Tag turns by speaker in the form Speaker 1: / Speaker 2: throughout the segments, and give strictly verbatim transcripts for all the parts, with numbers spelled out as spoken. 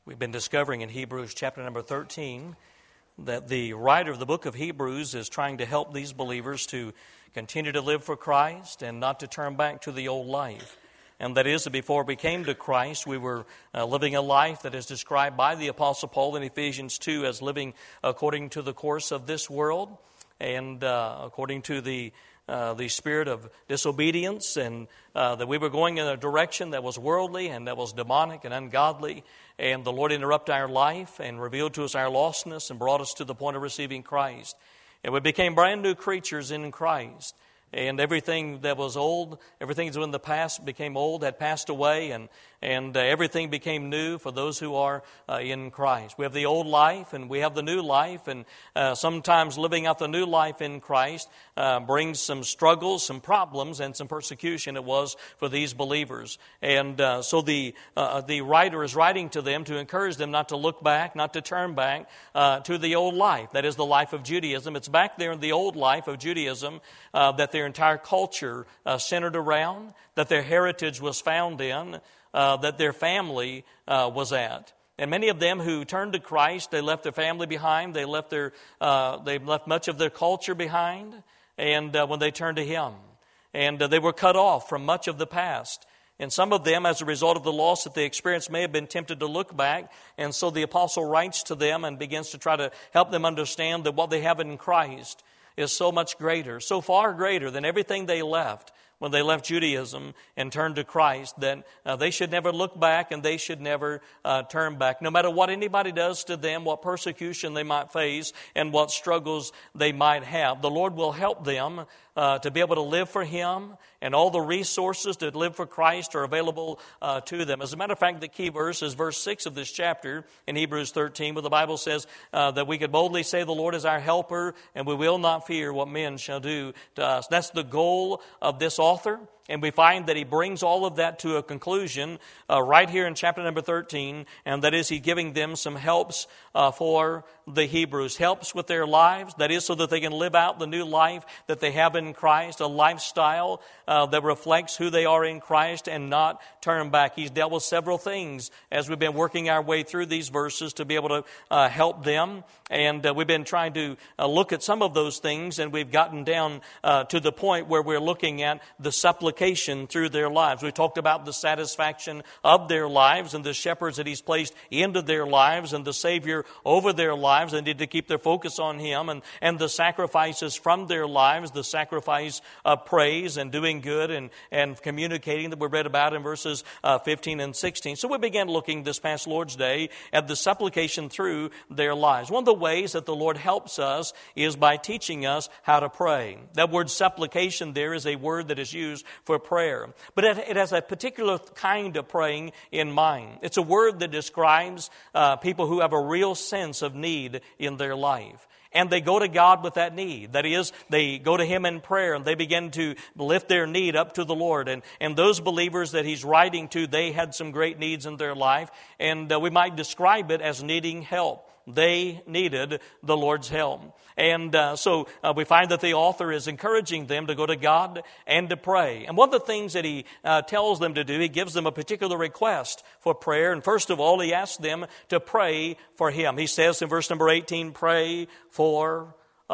Speaker 1: We've been discovering in Hebrews chapter number thirteen that the writer of the book of Hebrews is trying to help these believers to continue to live for Christ and not to turn back to the old life. And that is that before we came to Christ, we were uh, living a life that is described by the Apostle Paul in Ephesians two as living according to the course of this world and uh, according to the Uh, the spirit of disobedience, and uh, that we were going in a direction that was worldly and that was demonic and ungodly. And the Lord interrupted our life and revealed to us our lostness and brought us to the point of receiving Christ. And we became brand new creatures in Christ. And everything that was old, everything that was in the past became old, had passed away, and and uh, everything became new for those who are uh, in Christ. We have the old life and we have the new life, and uh, sometimes living out the new life in Christ uh, brings some struggles, some problems, and some persecution. It was for these believers. And uh, so the uh, the writer is writing to them to encourage them not to look back, not to turn back uh, to the old life. That is the life of Judaism. It's back there in the old life of Judaism uh, that their entire culture uh, centered around, that their heritage was found in, uh, that their family uh, was at. And many of them who turned to Christ, they left their family behind. They left their, uh, they left much of their culture behind. And uh, when they turned to Him, and uh, they were cut off from much of the past. And some of them, as a result of the loss that they experienced, may have been tempted to look back. And so the apostle writes to them and begins to try to help them understand that what they have in Christ is so much greater, so far greater than everything they left when they left Judaism and turned to Christ, that uh, they should never look back and they should never uh, turn back. No matter what anybody does to them, what persecution they might face, and what struggles they might have, the Lord will help them uh, to be able to live for Him, and all the resources to live for Christ are available uh, to them. As a matter of fact, the key verse is verse six of this chapter in Hebrews thirteen, where the Bible says uh, that we could boldly say the Lord is our helper, and we will not fear what men shall do to us. That's the goal of this author. And we find that he brings all of that to a conclusion uh, right here in chapter number thirteen, and that is, he's giving them some helps uh, for the Hebrews, helps with their lives, that is, so that they can live out the new life that they have in Christ, a lifestyle uh, that reflects who they are in Christ and not turn back. He's dealt with several things as we've been working our way through these verses to be able to uh, help them, and uh, we've been trying to uh, look at some of those things, and we've gotten down uh, to the point where we're looking at the supplication through their lives. We talked about the satisfaction of their lives and the shepherds that He's placed into their lives and the Savior over their lives. They need to keep their focus on Him, and, and the sacrifices from their lives, the sacrifice of praise and doing good and, and communicating that we read about in verses uh, fifteen and sixteen. So we began looking this past Lord's Day at the supplication through their lives. One of the ways that the Lord helps us is by teaching us how to pray. That word supplication there is a word that is used for prayer. But it, it has a particular kind of praying in mind. It's a word that describes uh, people who have a real sense of need in their life. And they go to God with that need. That is, they go to Him in prayer and they begin to lift their need up to the Lord. And, and those believers that He's writing to, they had some great needs in their life. And uh, we might describe it as needing help. They needed the Lord's help. And uh, so uh, we find that the author is encouraging them to go to God and to pray. And one of the things that he uh, tells them to do, he gives them a particular request for prayer. And first of all, he asks them to pray for him. He says in verse number eighteen, pray for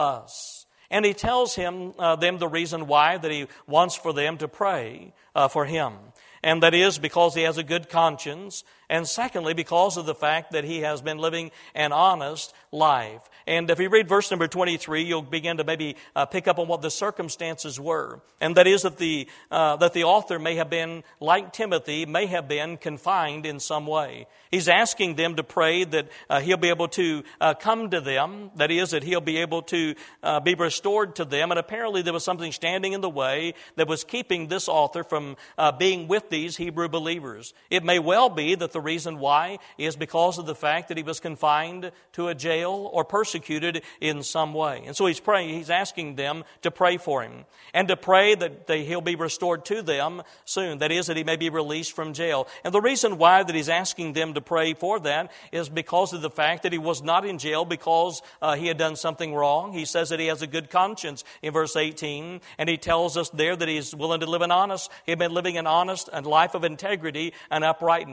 Speaker 1: us. And he tells him uh, them the reason why that he wants for them to pray uh, for him. And that is because he has a good conscience. And secondly, because of the fact that he has been living an honest life. And if you read verse number twenty-three, you'll begin to maybe uh, pick up on what the circumstances were. And that is that the uh, that the author may have been, like Timothy, may have been confined in some way. He's asking them to pray that uh, he'll be able to uh, come to them. That is, that he'll be able to uh, be restored to them. And apparently there was something standing in the way that was keeping this author from uh, being with these Hebrew believers. It may well be that the reason why is because of the fact that he was confined to a jail or persecuted in some way. And so he's praying, he's asking them to pray for him and to pray that they, he'll be restored to them soon. That is, that he may be released from jail. And the reason why that he's asking them to pray for that is because of the fact that he was not in jail because uh, he had done something wrong. He says that he has a good conscience in verse eighteen, and he tells us there that he's willing to live an honest, he had been living an honest and life of integrity and uprightness. So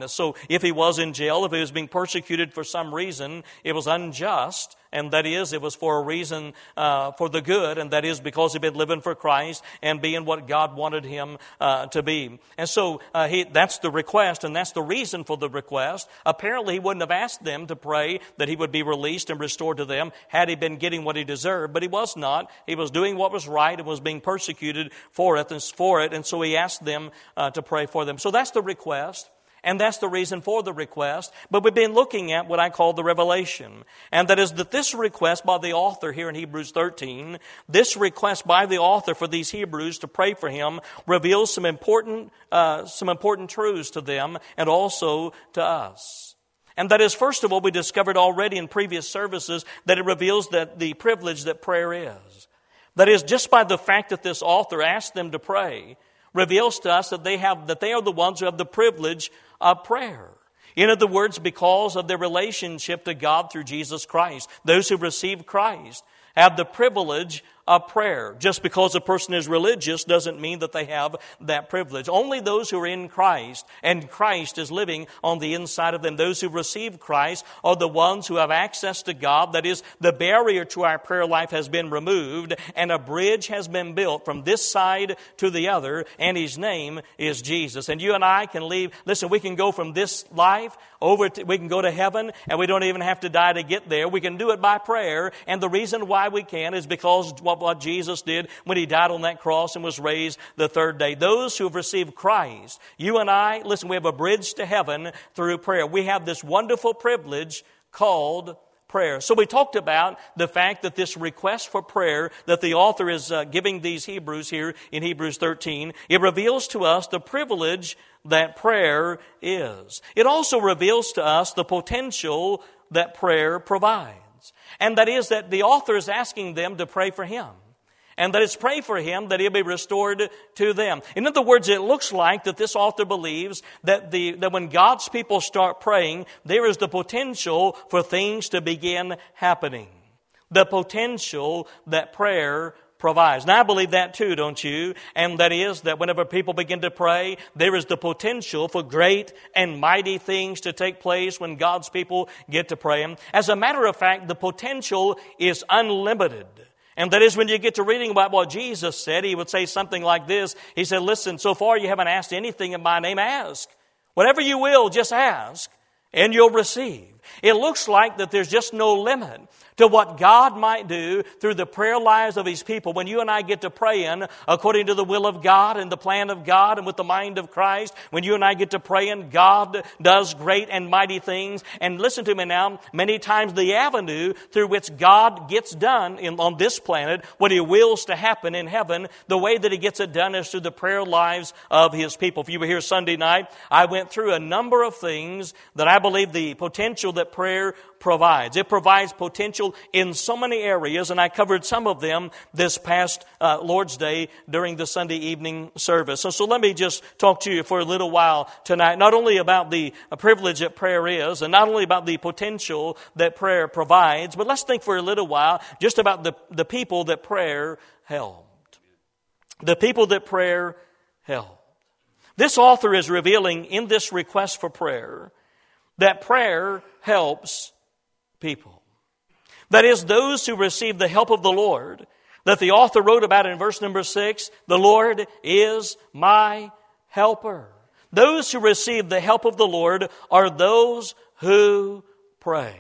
Speaker 1: if he was in jail, if he was being persecuted for some reason, it was unjust. And that is, it was for a reason uh, for the good, and that is because he'd been living for Christ and being what God wanted him uh, to be. And so uh, he, that's the request, and that's the reason for the request. Apparently, he wouldn't have asked them to pray that he would be released and restored to them had he been getting what he deserved, but he was not. He was doing what was right and was being persecuted for it, and, for it, and so he asked them uh, to pray for them. So that's the request. And that's the reason for the request. But we've been looking at what I call the revelation. And that is that this request by the author here in Hebrews thirteen, this request by the author for these Hebrews to pray for him reveals some important, uh, some important truths to them and also to us. And that is, first of all, we discovered already in previous services that it reveals that the privilege that prayer is. That is, just by the fact that this author asked them to pray, reveals to us that they have that they are the ones who have the privilege of prayer. In other words, because of their relationship to God through Jesus Christ, those who receive Christ have the privilege of prayer. Just because a person is religious doesn't mean that they have that privilege. Only those who are in Christ and Christ is living on the inside of them, those who receive Christ, are the ones who have access to God. That is, the barrier to our prayer life has been removed and a bridge has been built from this side to the other, and His name is Jesus. And you and I can leave, listen, we can go from this life over to, we can go to heaven, and we don't even have to die to get there. We can do it by prayer, and the reason why we can is because what what Jesus did when He died on that cross and was raised the third day. Those who have received Christ, you and I, listen, we have a bridge to heaven through prayer. We have this wonderful privilege called prayer. So we talked about the fact that this request for prayer that the author is uh, giving these Hebrews here in Hebrews thirteen, it reveals to us the privilege that prayer is. It also reveals to us the potential that prayer provides. And that is that the author is asking them to pray for him. And that it's pray for him that he'll be restored to them. In other words, it looks like that this author believes that the that when God's people start praying, there is the potential for things to begin happening. The potential that prayer provides. Now, I believe that too, don't you? And that is that whenever people begin to pray, there is the potential for great and mighty things to take place when God's people get to praying. As a matter of fact, the potential is unlimited. And that is when you get to reading about what Jesus said, He would say something like this. He said, listen, so far you haven't asked anything in my name, ask. Whatever you will, just ask, and you'll receive. It looks like that there's just no limit to what God might do through the prayer lives of His people. When you and I get to praying according to the will of God and the plan of God and with the mind of Christ, when you and I get to praying, God does great and mighty things. And listen to me now, many times the avenue through which God gets done in, on this planet, what He wills to happen in heaven, the way that He gets it done is through the prayer lives of His people. If you were here Sunday night, I went through a number of things that I believe the potential that prayer provides. It provides potential in so many areas, and I covered some of them this past uh, Lord's Day during the Sunday evening service. So, so let me just talk to you for a little while tonight, not only about the uh, privilege that prayer is, and not only about the potential that prayer provides, but let's think for a little while just about the, the people that prayer helped. The people that prayer helped. This author is revealing in this request for prayer that prayer helps people. That is, those who receive the help of the Lord, that the author wrote about in verse number six, the Lord is my helper. Those who receive the help of the Lord are those who pray.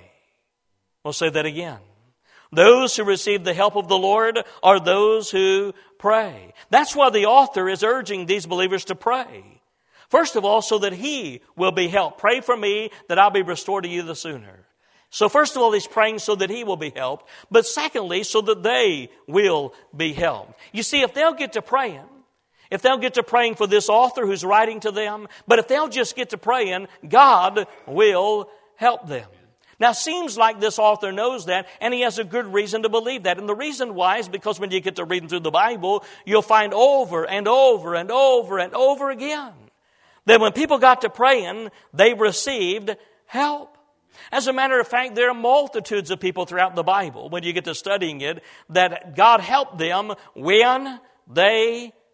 Speaker 1: We'll say that again. Those who receive the help of the Lord are those who pray. That's why the author is urging these believers to pray. First of all, so that he will be helped. Pray for me that I'll be restored to you the sooner. So first of all, he's praying so that he will be helped. But secondly, so that they will be helped. You see, if they'll get to praying, if they'll get to praying for this author who's writing to them, but if they'll just get to praying, God will help them. Now, it seems like this author knows that, and he has a good reason to believe that. And the reason why is because when you get to reading through the Bible, you'll find over and over and over and over again that when people got to praying, they received help. As a matter of fact, there are multitudes of people throughout the Bible, when you get to studying it, that God helped them when they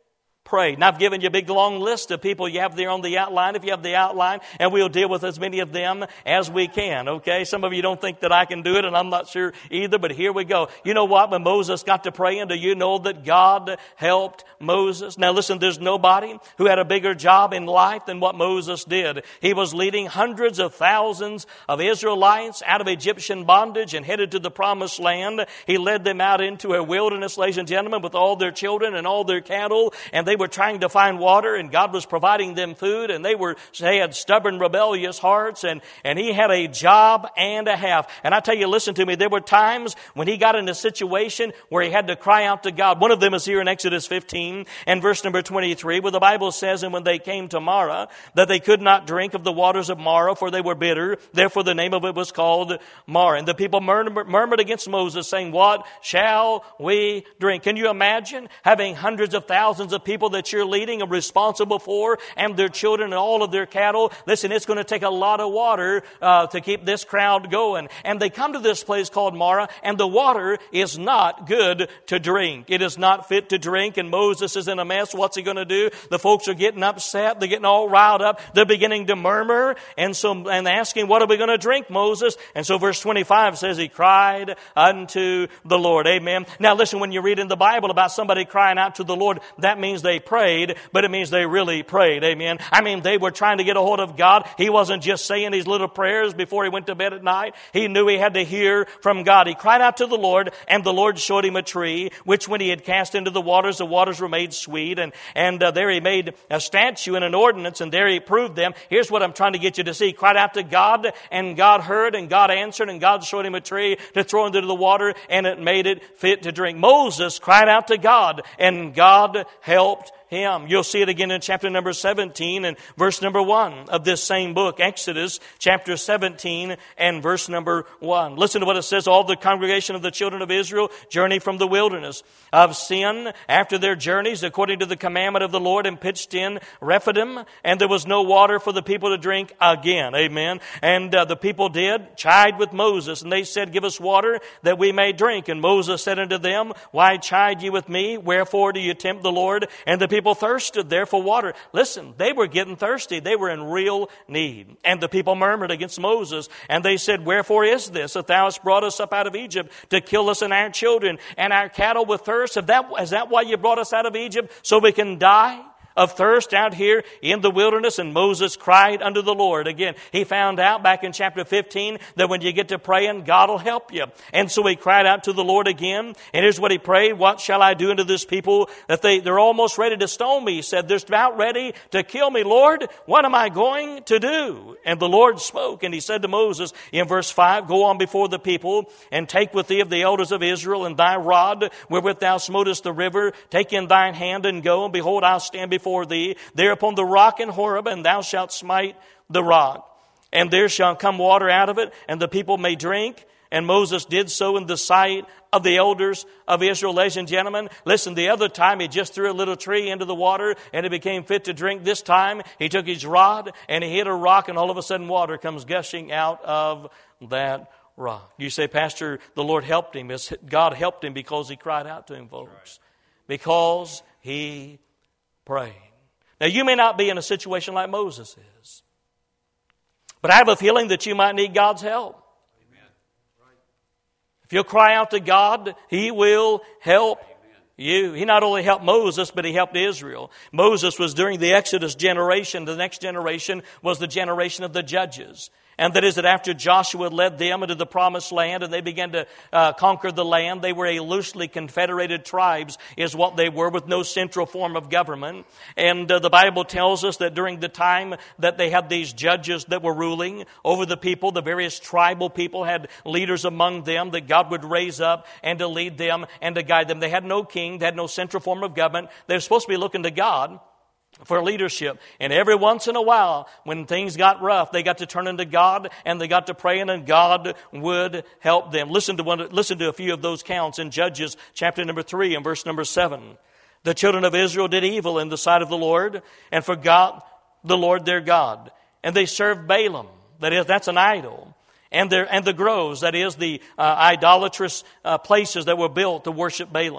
Speaker 1: prayed. And I've given you a big long list of people you have there on the outline. If you have the outline, and we'll deal with as many of them as we can, okay? Some of you don't think that I can do it, and I'm not sure either, but here we go. You know what? When Moses got to praying, do you know that God helped Moses? Now listen, there's nobody who had a bigger job in life than what Moses did. He was leading hundreds of thousands of Israelites out of Egyptian bondage and headed to the promised land. He led them out into a wilderness, ladies and gentlemen, with all their children and all their cattle, and they were trying to find water, and God was providing them food, and they were they had stubborn, rebellious hearts, and, and he had a job and a half. And I tell you, listen to me, there were times when he got in a situation where he had to cry out to God. One of them is here in Exodus fifteen and verse number twenty-three, where the Bible says, and when they came to Marah, that they could not drink of the waters of Marah, for they were bitter. Therefore the name of it was called Marah. And the people murmured, murmured against Moses, saying, what shall we drink? Can you imagine having hundreds of thousands of people that you're leading and responsible for, and their children and all of their cattle? Listen, it's going to take a lot of water uh, to keep this crowd going. And they come to this place called Marah, and the water is not good to drink. It is not fit to drink, and Moses is in a mess. What's he going to do? The folks are getting upset. They're getting all riled up. They're beginning to murmur, and so and asking, what are we going to drink, Moses? And so verse twenty-five says, he cried unto the Lord. Amen. Now listen, when you read in the Bible about somebody crying out to the Lord, that means they prayed, but it means they really prayed. Amen. I mean, they were trying to get a hold of God. He wasn't just saying these little prayers before he went to bed at night. He knew he had to hear from God. He cried out to the Lord, and the Lord showed him a tree, which when he had cast into the waters, the waters were made sweet. And, and uh, there he made a statue and an ordinance, and there he proved them. Here's what I'm trying to get you to see. He cried out to God, and God heard, and God answered, and God showed him a tree to throw into the water, and it made it fit to drink. Moses cried out to God, and God helped him. You'll see it again in chapter number seventeen and verse number one of this same book, Exodus chapter seventeen and verse number one. Listen to what it says. All the congregation of the children of Israel journeyed from the wilderness of Sin after their journeys according to the commandment of the Lord, and pitched in Rephidim, and there was no water for the people to drink again. Amen. And uh, the people did chide with Moses, and they said, give us water that we may drink. And Moses said unto them, why chide ye with me? Wherefore do you tempt the Lord? And the people thirsted there for water. Listen, they were getting thirsty. They were in real need. And the people murmured against Moses, and they said, wherefore is this, that thou hast brought us up out of Egypt to kill us and our children and our cattle with thirst? Is that, is that why you brought us out of Egypt? So we can die of thirst out here in the wilderness? And Moses cried unto the Lord. Again, he found out back in chapter fifteen that when you get to praying, God will help you. And so he cried out to the Lord again. And here's what he prayed. What shall I do unto this people that they, they're almost ready to stone me? He said, they're about ready to kill me. Lord, what am I going to do? And the Lord spoke, and he said to Moses in verse five, go on before the people, and take with thee of the elders of Israel, and thy rod wherewith thou smotest the river, take in thine hand and go. And behold, I'll stand before for thee there upon the rock in Horeb, and thou shalt smite the rock, and there shall come water out of it, and the people may drink. And Moses did so in the sight of the elders of Israel. Ladies and gentlemen, listen, the other time he just threw a little tree into the water and it became fit to drink. This time he took his rod and he hit a rock, and all of a sudden water comes gushing out of that rock. You say, Pastor, the Lord helped him. God helped him because he cried out to him, folks. Because he praying. Now, you may not be in a situation like Moses is, but I have a feeling that you might need God's help. Amen. Right. If you'll cry out to God, He will help Amen. You. He not only helped Moses, but He helped Israel. Moses was during the Exodus generation. The next generation was the generation of the judges. And that is that after Joshua led them into the promised land and they began to uh, conquer the land, they were a loosely confederated tribes is what they were, with no central form of government. And uh, the Bible tells us that during the time that they had these judges that were ruling over the people, the various tribal people had leaders among them that God would raise up and to lead them and to guide them. They had no king, they had no central form of government. They were supposed to be looking to God for leadership. And every once in a while, when things got rough, they got to turn into God and they got to praying, and God would help them. Listen to one, listen to a few of those counts in Judges chapter number three and verse number seven. The children of Israel did evil in the sight of the Lord and forgot the Lord their God. And they served Balaam. That is, that's an idol. And, their, and the groves, that is, the uh, idolatrous uh, places that were built to worship Balaam.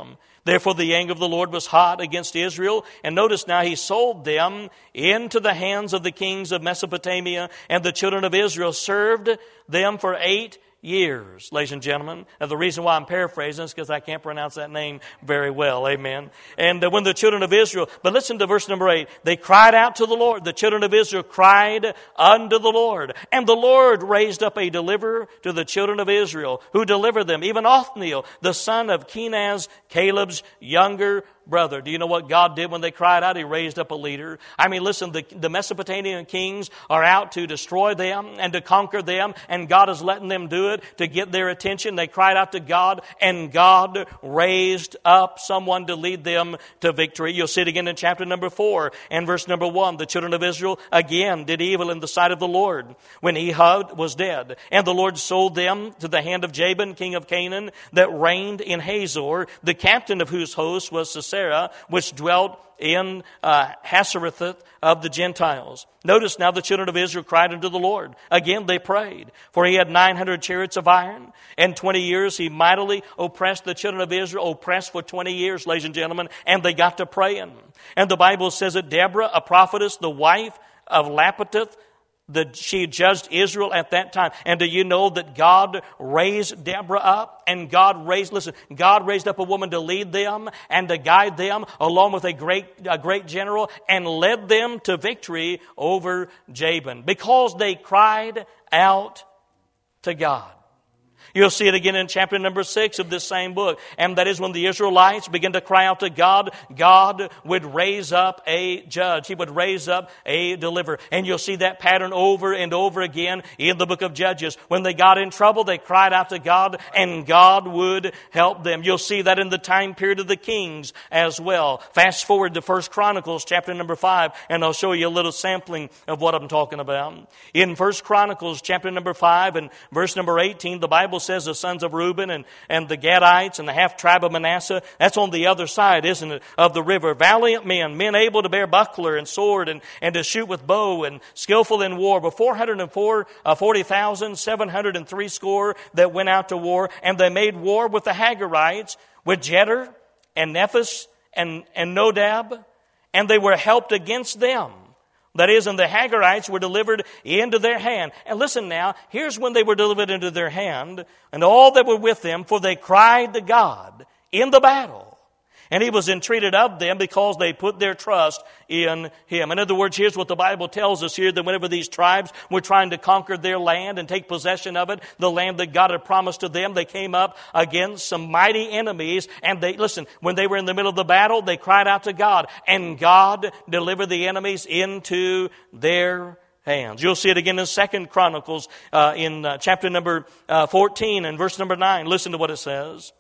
Speaker 1: Therefore the anger of the Lord was hot against Israel. And notice now, he sold them into the hands of the kings of Mesopotamia, and the children of Israel served them for eight years, ladies and gentlemen. Now, the reason why I'm paraphrasing is because I can't pronounce that name very well. Amen. And uh, when the children of Israel, but listen to verse number eight, they cried out to the Lord. The children of Israel cried unto the Lord. And the Lord raised up a deliverer to the children of Israel, who delivered them, even Othniel, the son of Kenaz, Caleb's younger brother. Do you know what God did when they cried out? He raised up a leader. I mean, listen, the, the Mesopotamian kings are out to destroy them and to conquer them, and God is letting them do it to get their attention. They cried out to God, and God raised up someone to lead them to victory. You'll see it again in chapter number four and verse number one. The children of Israel again did evil in the sight of the Lord when Ehud was dead. And the Lord sold them to the hand of Jabin, king of Canaan, that reigned in Hazor, the captain of whose host was Sisera, which dwelt in uh, Hasereth of the Gentiles. Notice now the children of Israel cried unto the Lord. Again they prayed, for he had nine hundred chariots of iron, and twenty years he mightily oppressed the children of Israel, oppressed for twenty years, ladies and gentlemen, and they got to praying. And the Bible says that Deborah, a prophetess, the wife of Lapiteth, that she judged Israel at that time. And do you know that God raised Deborah up? And God raised, listen, God raised up a woman to lead them and to guide them, along with a great, a great general, and led them to victory over Jabin, because they cried out to God. You'll see it again in chapter number six of this same book. And that is when the Israelites began to cry out to God, God would raise up a judge. He would raise up a deliverer. And you'll see that pattern over and over again in the book of Judges. When they got in trouble, they cried out to God, and God would help them. You'll see that in the time period of the kings as well. Fast forward to First Chronicles chapter number five, and I'll show you a little sampling of what I'm talking about. In First Chronicles chapter number five and verse number eighteen, the Bible says the sons of Reuben and, and the Gadites and the half tribe of Manasseh, that's on the other side, isn't it, of the river. Valiant men, men able to bear buckler and sword and, and to shoot with bow and skillful in war. But four hundred forty thousand, seven hundred three score that went out to war. And they made war with the Hagarites, with Jeter and Nephis and, and Nodab. And they were helped against them. That is, and the Hagarites were delivered into their hand. And listen now, here's when they were delivered into their hand, and all that were with them, for they cried to God in the battle. And he was entreated of them because they put their trust in him. In other words, here's what the Bible tells us here, that whenever these tribes were trying to conquer their land and take possession of it, the land that God had promised to them, they came up against some mighty enemies. And they, listen, when they were in the middle of the battle, they cried out to God, and God delivered the enemies into their hands. You'll see it again in Second Chronicles uh, in uh, chapter number uh, fourteen and verse number nine. Listen to what it says.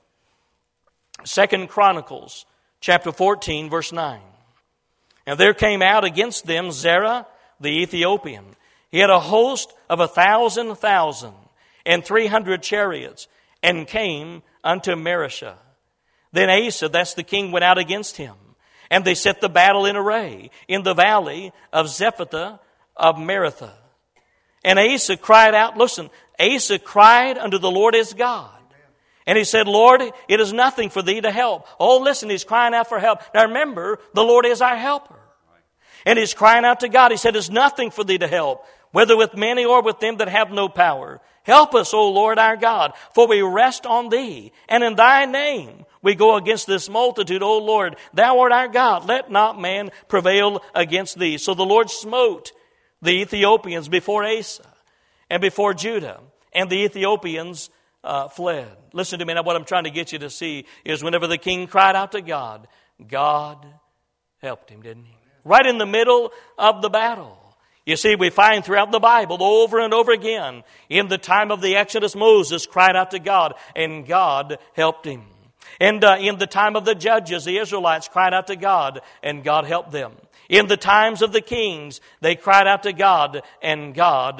Speaker 1: Second Chronicles, chapter fourteen, verse nine. And there came out against them Zerah the Ethiopian. He had a host of a thousand thousand and three hundred chariots, and came unto Marishah. Then Asa, that's the king, went out against him. And they set the battle in array in the valley of Zephathah of Maratha. And Asa cried out, listen, Asa cried unto the Lord his God. And he said, Lord, it is nothing for thee to help. Oh, listen, he's crying out for help. Now remember, the Lord is our helper. And he's crying out to God. He said, it's nothing for thee to help, whether with many or with them that have no power. Help us, O Lord our God, for we rest on thee. And in thy name we go against this multitude, O Lord. Thou art our God. Let not man prevail against thee. So the Lord smote the Ethiopians before Asa and before Judah. And the Ethiopians Uh, fled. Listen to me now. What I'm trying to get you to see is whenever the king cried out to God, God helped him, didn't he? Right in the middle of the battle. You see, we find throughout the Bible over and over again, in the time of the Exodus, Moses cried out to God, and God helped him. And uh, in the time of the judges, the Israelites cried out to God, and God helped them. In the times of the kings, they cried out to God, and God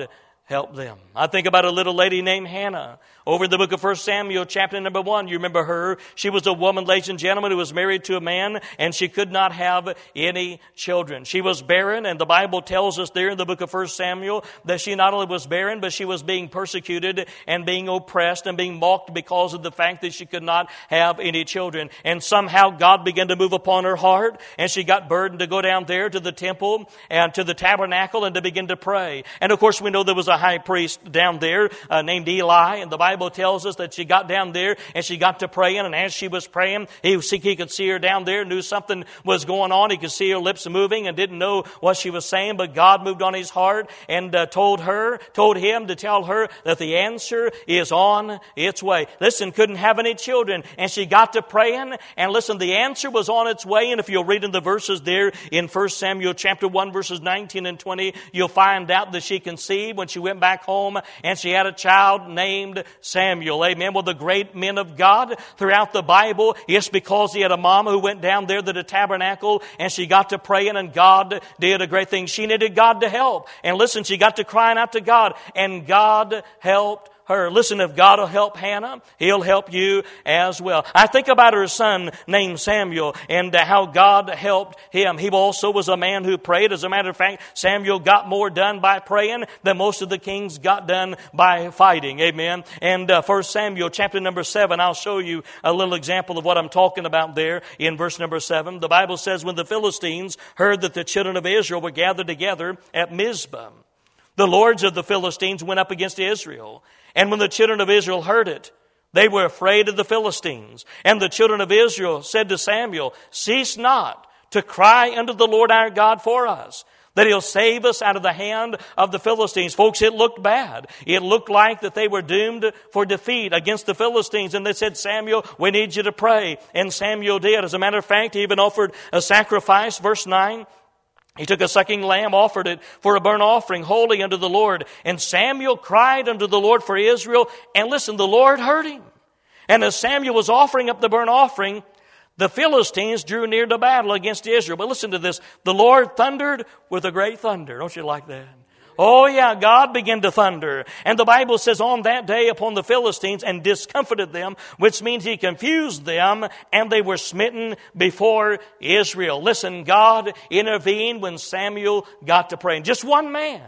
Speaker 1: help them. I think about a little lady named Hannah. Over in the book of First Samuel, chapter number one, you remember her. She was a woman, ladies and gentlemen, who was married to a man, and she could not have any children. She was barren, and the Bible tells us there in the book of First Samuel that she not only was barren, but she was being persecuted and being oppressed and being mocked because of the fact that she could not have any children. And somehow God began to move upon her heart, and she got burdened to go down there to the temple and to the tabernacle and to begin to pray. And of course, we know there was a high priest down there uh, named Eli, and the Bible tells us that she got down there and she got to praying, and as she was praying, he, he could see her down there, knew something was going on. He could see her lips moving and didn't know what she was saying, but God moved on his heart and uh, told her, told him to tell her that the answer is on its way. Listen, couldn't have any children, and she got to praying, and listen, the answer was on its way. And if you'll read in the verses there in First Samuel chapter one, verses nineteen and twenty, you'll find out that she conceived when she went back home, and she had a child named Samuel. Amen. Well, the great men of God throughout the Bible, it's because he had a mom who went down there to the tabernacle, and she got to praying, and God did a great thing. She needed God to help. And listen, she got to crying out to God, and God helped her. Listen, if God will help Hannah, He'll help you as well. I think about her son named Samuel and how God helped him. He also was a man who prayed. As a matter of fact, Samuel got more done by praying than most of the kings got done by fighting. Amen. And uh, First Samuel chapter number seven, I'll show you a little example of what I'm talking about there in verse number seven. The Bible says, when the Philistines heard that the children of Israel were gathered together at Mizpah, the lords of the Philistines went up against Israel. And when the children of Israel heard it, they were afraid of the Philistines. And the children of Israel said to Samuel, cease not to cry unto the Lord our God for us, that He'll save us out of the hand of the Philistines. Folks, it looked bad. It looked like that they were doomed for defeat against the Philistines. And they said, Samuel, we need you to pray. And Samuel did. As a matter of fact, he even offered a sacrifice. Verse nine. He took a sucking lamb, offered it for a burnt offering, holy unto the Lord. And Samuel cried unto the Lord for Israel. And listen, the Lord heard him. And as Samuel was offering up the burnt offering, the Philistines drew near to battle against Israel. But listen to this. The Lord thundered with a great thunder. Don't you like that? Oh yeah, God began to thunder. And the Bible says on that day upon the Philistines and discomfited them, which means He confused them, and they were smitten before Israel. Listen, God intervened when Samuel got to praying. Just one man.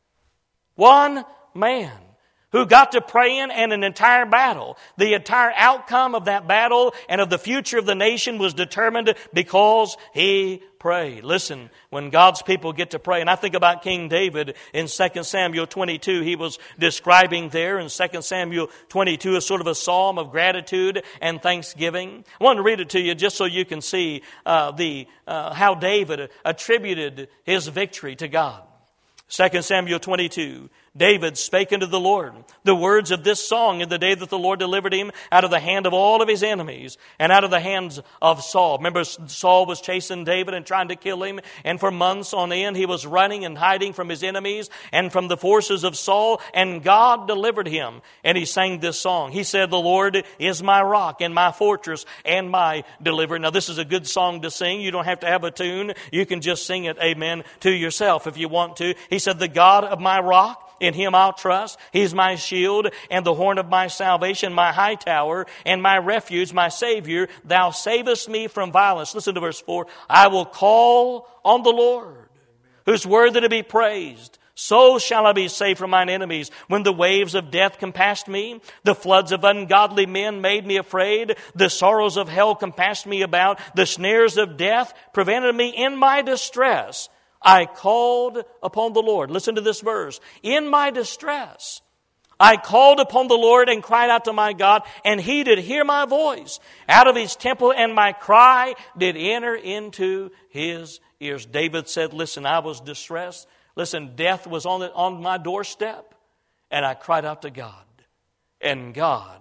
Speaker 1: One man who got to praying, and an entire battle. The entire outcome of that battle and of the future of the nation was determined because he prayed. Listen, when God's people get to pray, and I think about King David in Second Samuel twenty-two, he was describing there in Second Samuel twenty-two a sort of a psalm of gratitude and thanksgiving. I want to read it to you just so you can see uh, the uh, how David attributed his victory to God. Second Samuel twenty-two. David spake unto the Lord the words of this song in the day that the Lord delivered him out of the hand of all of his enemies and out of the hands of Saul. Remember, Saul was chasing David and trying to kill him, and for months on end he was running and hiding from his enemies and from the forces of Saul, and God delivered him. And he sang this song. He said, the Lord is my rock and my fortress and my deliverer. Now this is a good song to sing. You don't have to have a tune. You can just sing it, amen, to yourself if you want to. He said, the God of my rock, in Him I'll trust. He's my shield and the horn of my salvation, my high tower and my refuge, my Savior. Thou savest me from violence. Listen to verse four. I will call on the Lord, who's worthy to be praised. So shall I be saved from mine enemies. When the waves of death compassed me, the floods of ungodly men made me afraid. The sorrows of hell compassed me about. The snares of death prevented me in my distress. I called upon the Lord. Listen to this verse. In my distress, I called upon the Lord and cried out to my God, and He did hear my voice. Out of His temple, and my cry did enter into His ears. David said, listen, I was distressed. Listen, death was on, the, on my doorstep, and I cried out to God, and God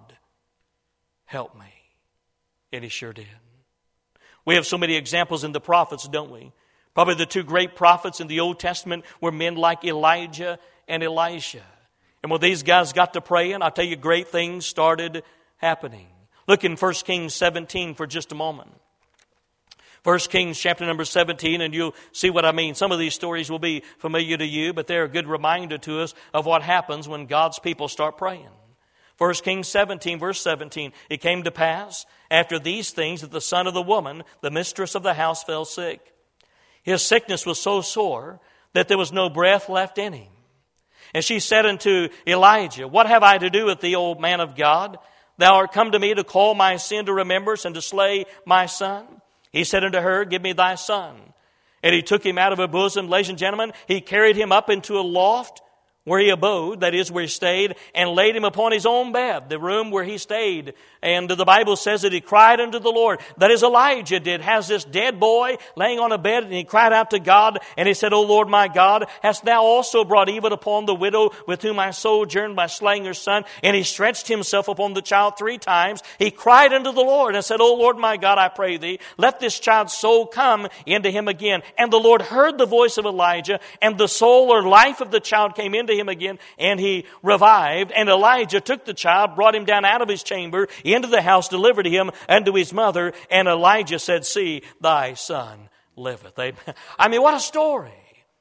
Speaker 1: helped me. And He sure did. We have so many examples in the prophets, don't we? Probably the two great prophets in the Old Testament were men like Elijah and Elisha. And when these guys got to praying, I'll tell you, great things started happening. Look in First Kings seventeen for just a moment. First Kings chapter number seventeen, and you'll see what I mean. Some of these stories will be familiar to you, but they're a good reminder to us of what happens when God's people start praying. First Kings seventeen, verse seventeen, it came to pass after these things that the son of the woman, the mistress of the house, fell sick. His sickness was so sore that there was no breath left in him. And she said unto Elijah, What have I to do with thee, O man of God? Thou art come to me to call my sin to remembrance and to slay my son. He said unto her, Give me thy son. And he took him out of her bosom. Ladies and gentlemen, he carried him up into a loft where he abode, that is, where he stayed, and laid him upon his own bed, the room where he stayed. And the Bible says that he cried unto the Lord. That is, Elijah did, has this dead boy laying on a bed, and he cried out to God, and he said, O Lord my God, hast thou also brought evil upon the widow with whom I sojourned by slaying her son? And he stretched himself upon the child three times. He cried unto the Lord and said, O Lord my God, I pray thee, let this child's soul come into him again. And the Lord heard the voice of Elijah, and the soul or life of the child came into him again, and he revived. And Elijah took the child, brought him down out of his chamber into the house, delivered him unto his mother, and Elijah said, See, thy son liveth. I mean, what a story.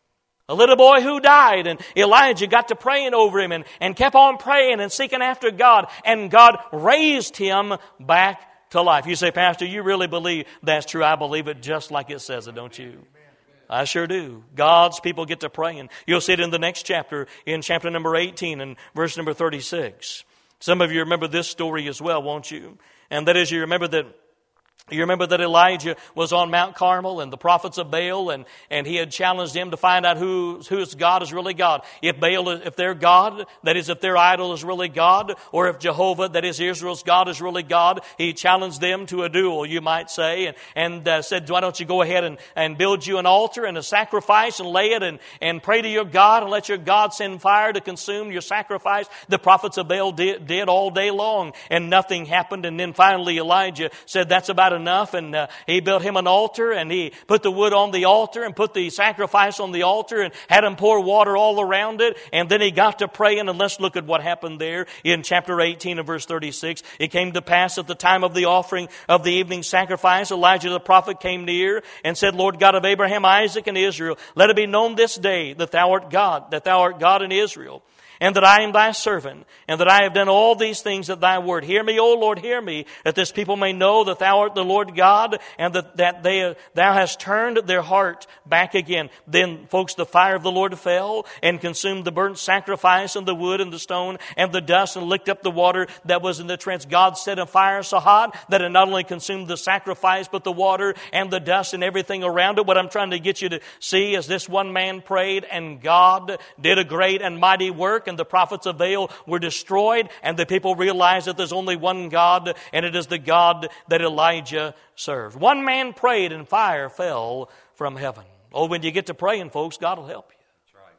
Speaker 1: A little boy who died, and Elijah got to praying over him and, and kept on praying and seeking after God, and God raised him back to life. You say, Pastor, you really believe that's true? I believe it just like it says it, don't you? I sure do. God's people get to praying. You'll see it in the next chapter, in chapter number eighteen and verse number thirty-six. Some of you remember this story as well, won't you? And that is, you remember that You remember that Elijah was on Mount Carmel and the prophets of Baal, and, and he had challenged them to find out who, whose God is really God. If Baal, if their God, that is, if their idol is really God, or if Jehovah, that is, Israel's God, is really God, he challenged them to a duel, you might say, and, and uh, said, why don't you go ahead and, and build you an altar and a sacrifice and lay it and, and pray to your God and let your God send fire to consume your sacrifice. The prophets of Baal did, did all day long, and nothing happened. And then finally Elijah said, that's about enough, and uh, he built him an altar, and he put the wood on the altar and put the sacrifice on the altar and had him pour water all around it, and then he got to praying. And let's look at what happened there in chapter eighteen and verse thirty-six. It came to pass at the time of the offering of the evening sacrifice, Elijah the prophet came near and said, Lord God of Abraham, Isaac, and Israel, let it be known this day that thou art God, that thou art God in Israel, and that I am thy servant, and that I have done all these things at thy word. Hear me, O Lord, hear me, that this people may know that thou art the Lord God, and that, that they, thou hast turned their heart back again. Then, folks, the fire of the Lord fell and consumed the burnt sacrifice and the wood and the stone and the dust and licked up the water that was in the trench. God set a fire so hot that it not only consumed the sacrifice, but the water and the dust and everything around it. What I'm trying to get you to see is this one man prayed, and God did a great and mighty work. And the prophets of Baal were destroyed, and the people realized that there's only one God, and it is the God that Elijah served. One man prayed, and fire fell from heaven. Oh, when you get to praying, folks, God will help you. That's right.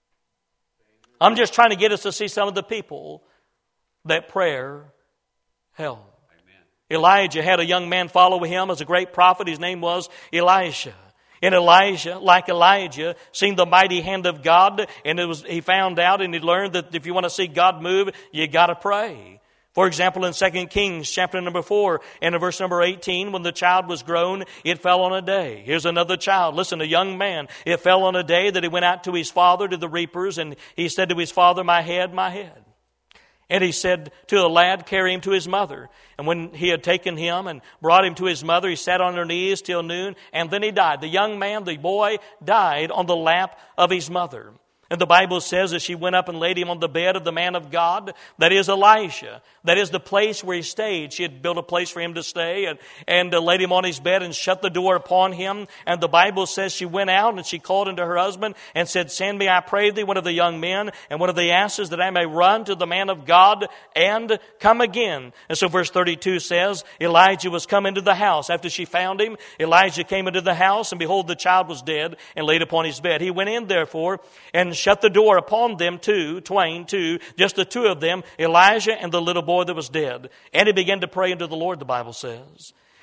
Speaker 1: I'm just trying to get us to see some of the people that prayer helped. Elijah had a young man follow him as a great prophet. His name was Elisha. And Elijah, like Elijah, seen the mighty hand of God, and it was he found out and he learned that if you want to see God move, you got to pray. For example, in Second Kings chapter number four and in verse number eighteen, when the child was grown, it fell on a day. Here's another child. Listen, a young man. It fell on a day that he went out to his father, to the reapers, and he said to his father, my head, my head. And he said to the lad, carry him to his mother. And when he had taken him and brought him to his mother, he sat on her knees till noon, and then he died. The young man, the boy, died on the lap of his mother. And the Bible says that she went up and laid him on the bed of the man of God, that is Elisha. That is the place where he stayed. She had built a place for him to stay and, and uh, laid him on his bed and shut the door upon him. And the Bible says she went out and she called unto her husband and said, send me, I pray thee, one of the young men and one of the asses, that I may run to the man of God and come again. And so verse thirty-two says, Elijah was come into the house. After she found him, Elijah came into the house, and behold, the child was dead and laid upon his bed. He went in, therefore, and shut the door upon them two, twain, two, just the two of them, Elijah and the little boy that was dead. And he began to pray unto the Lord, the Bible says.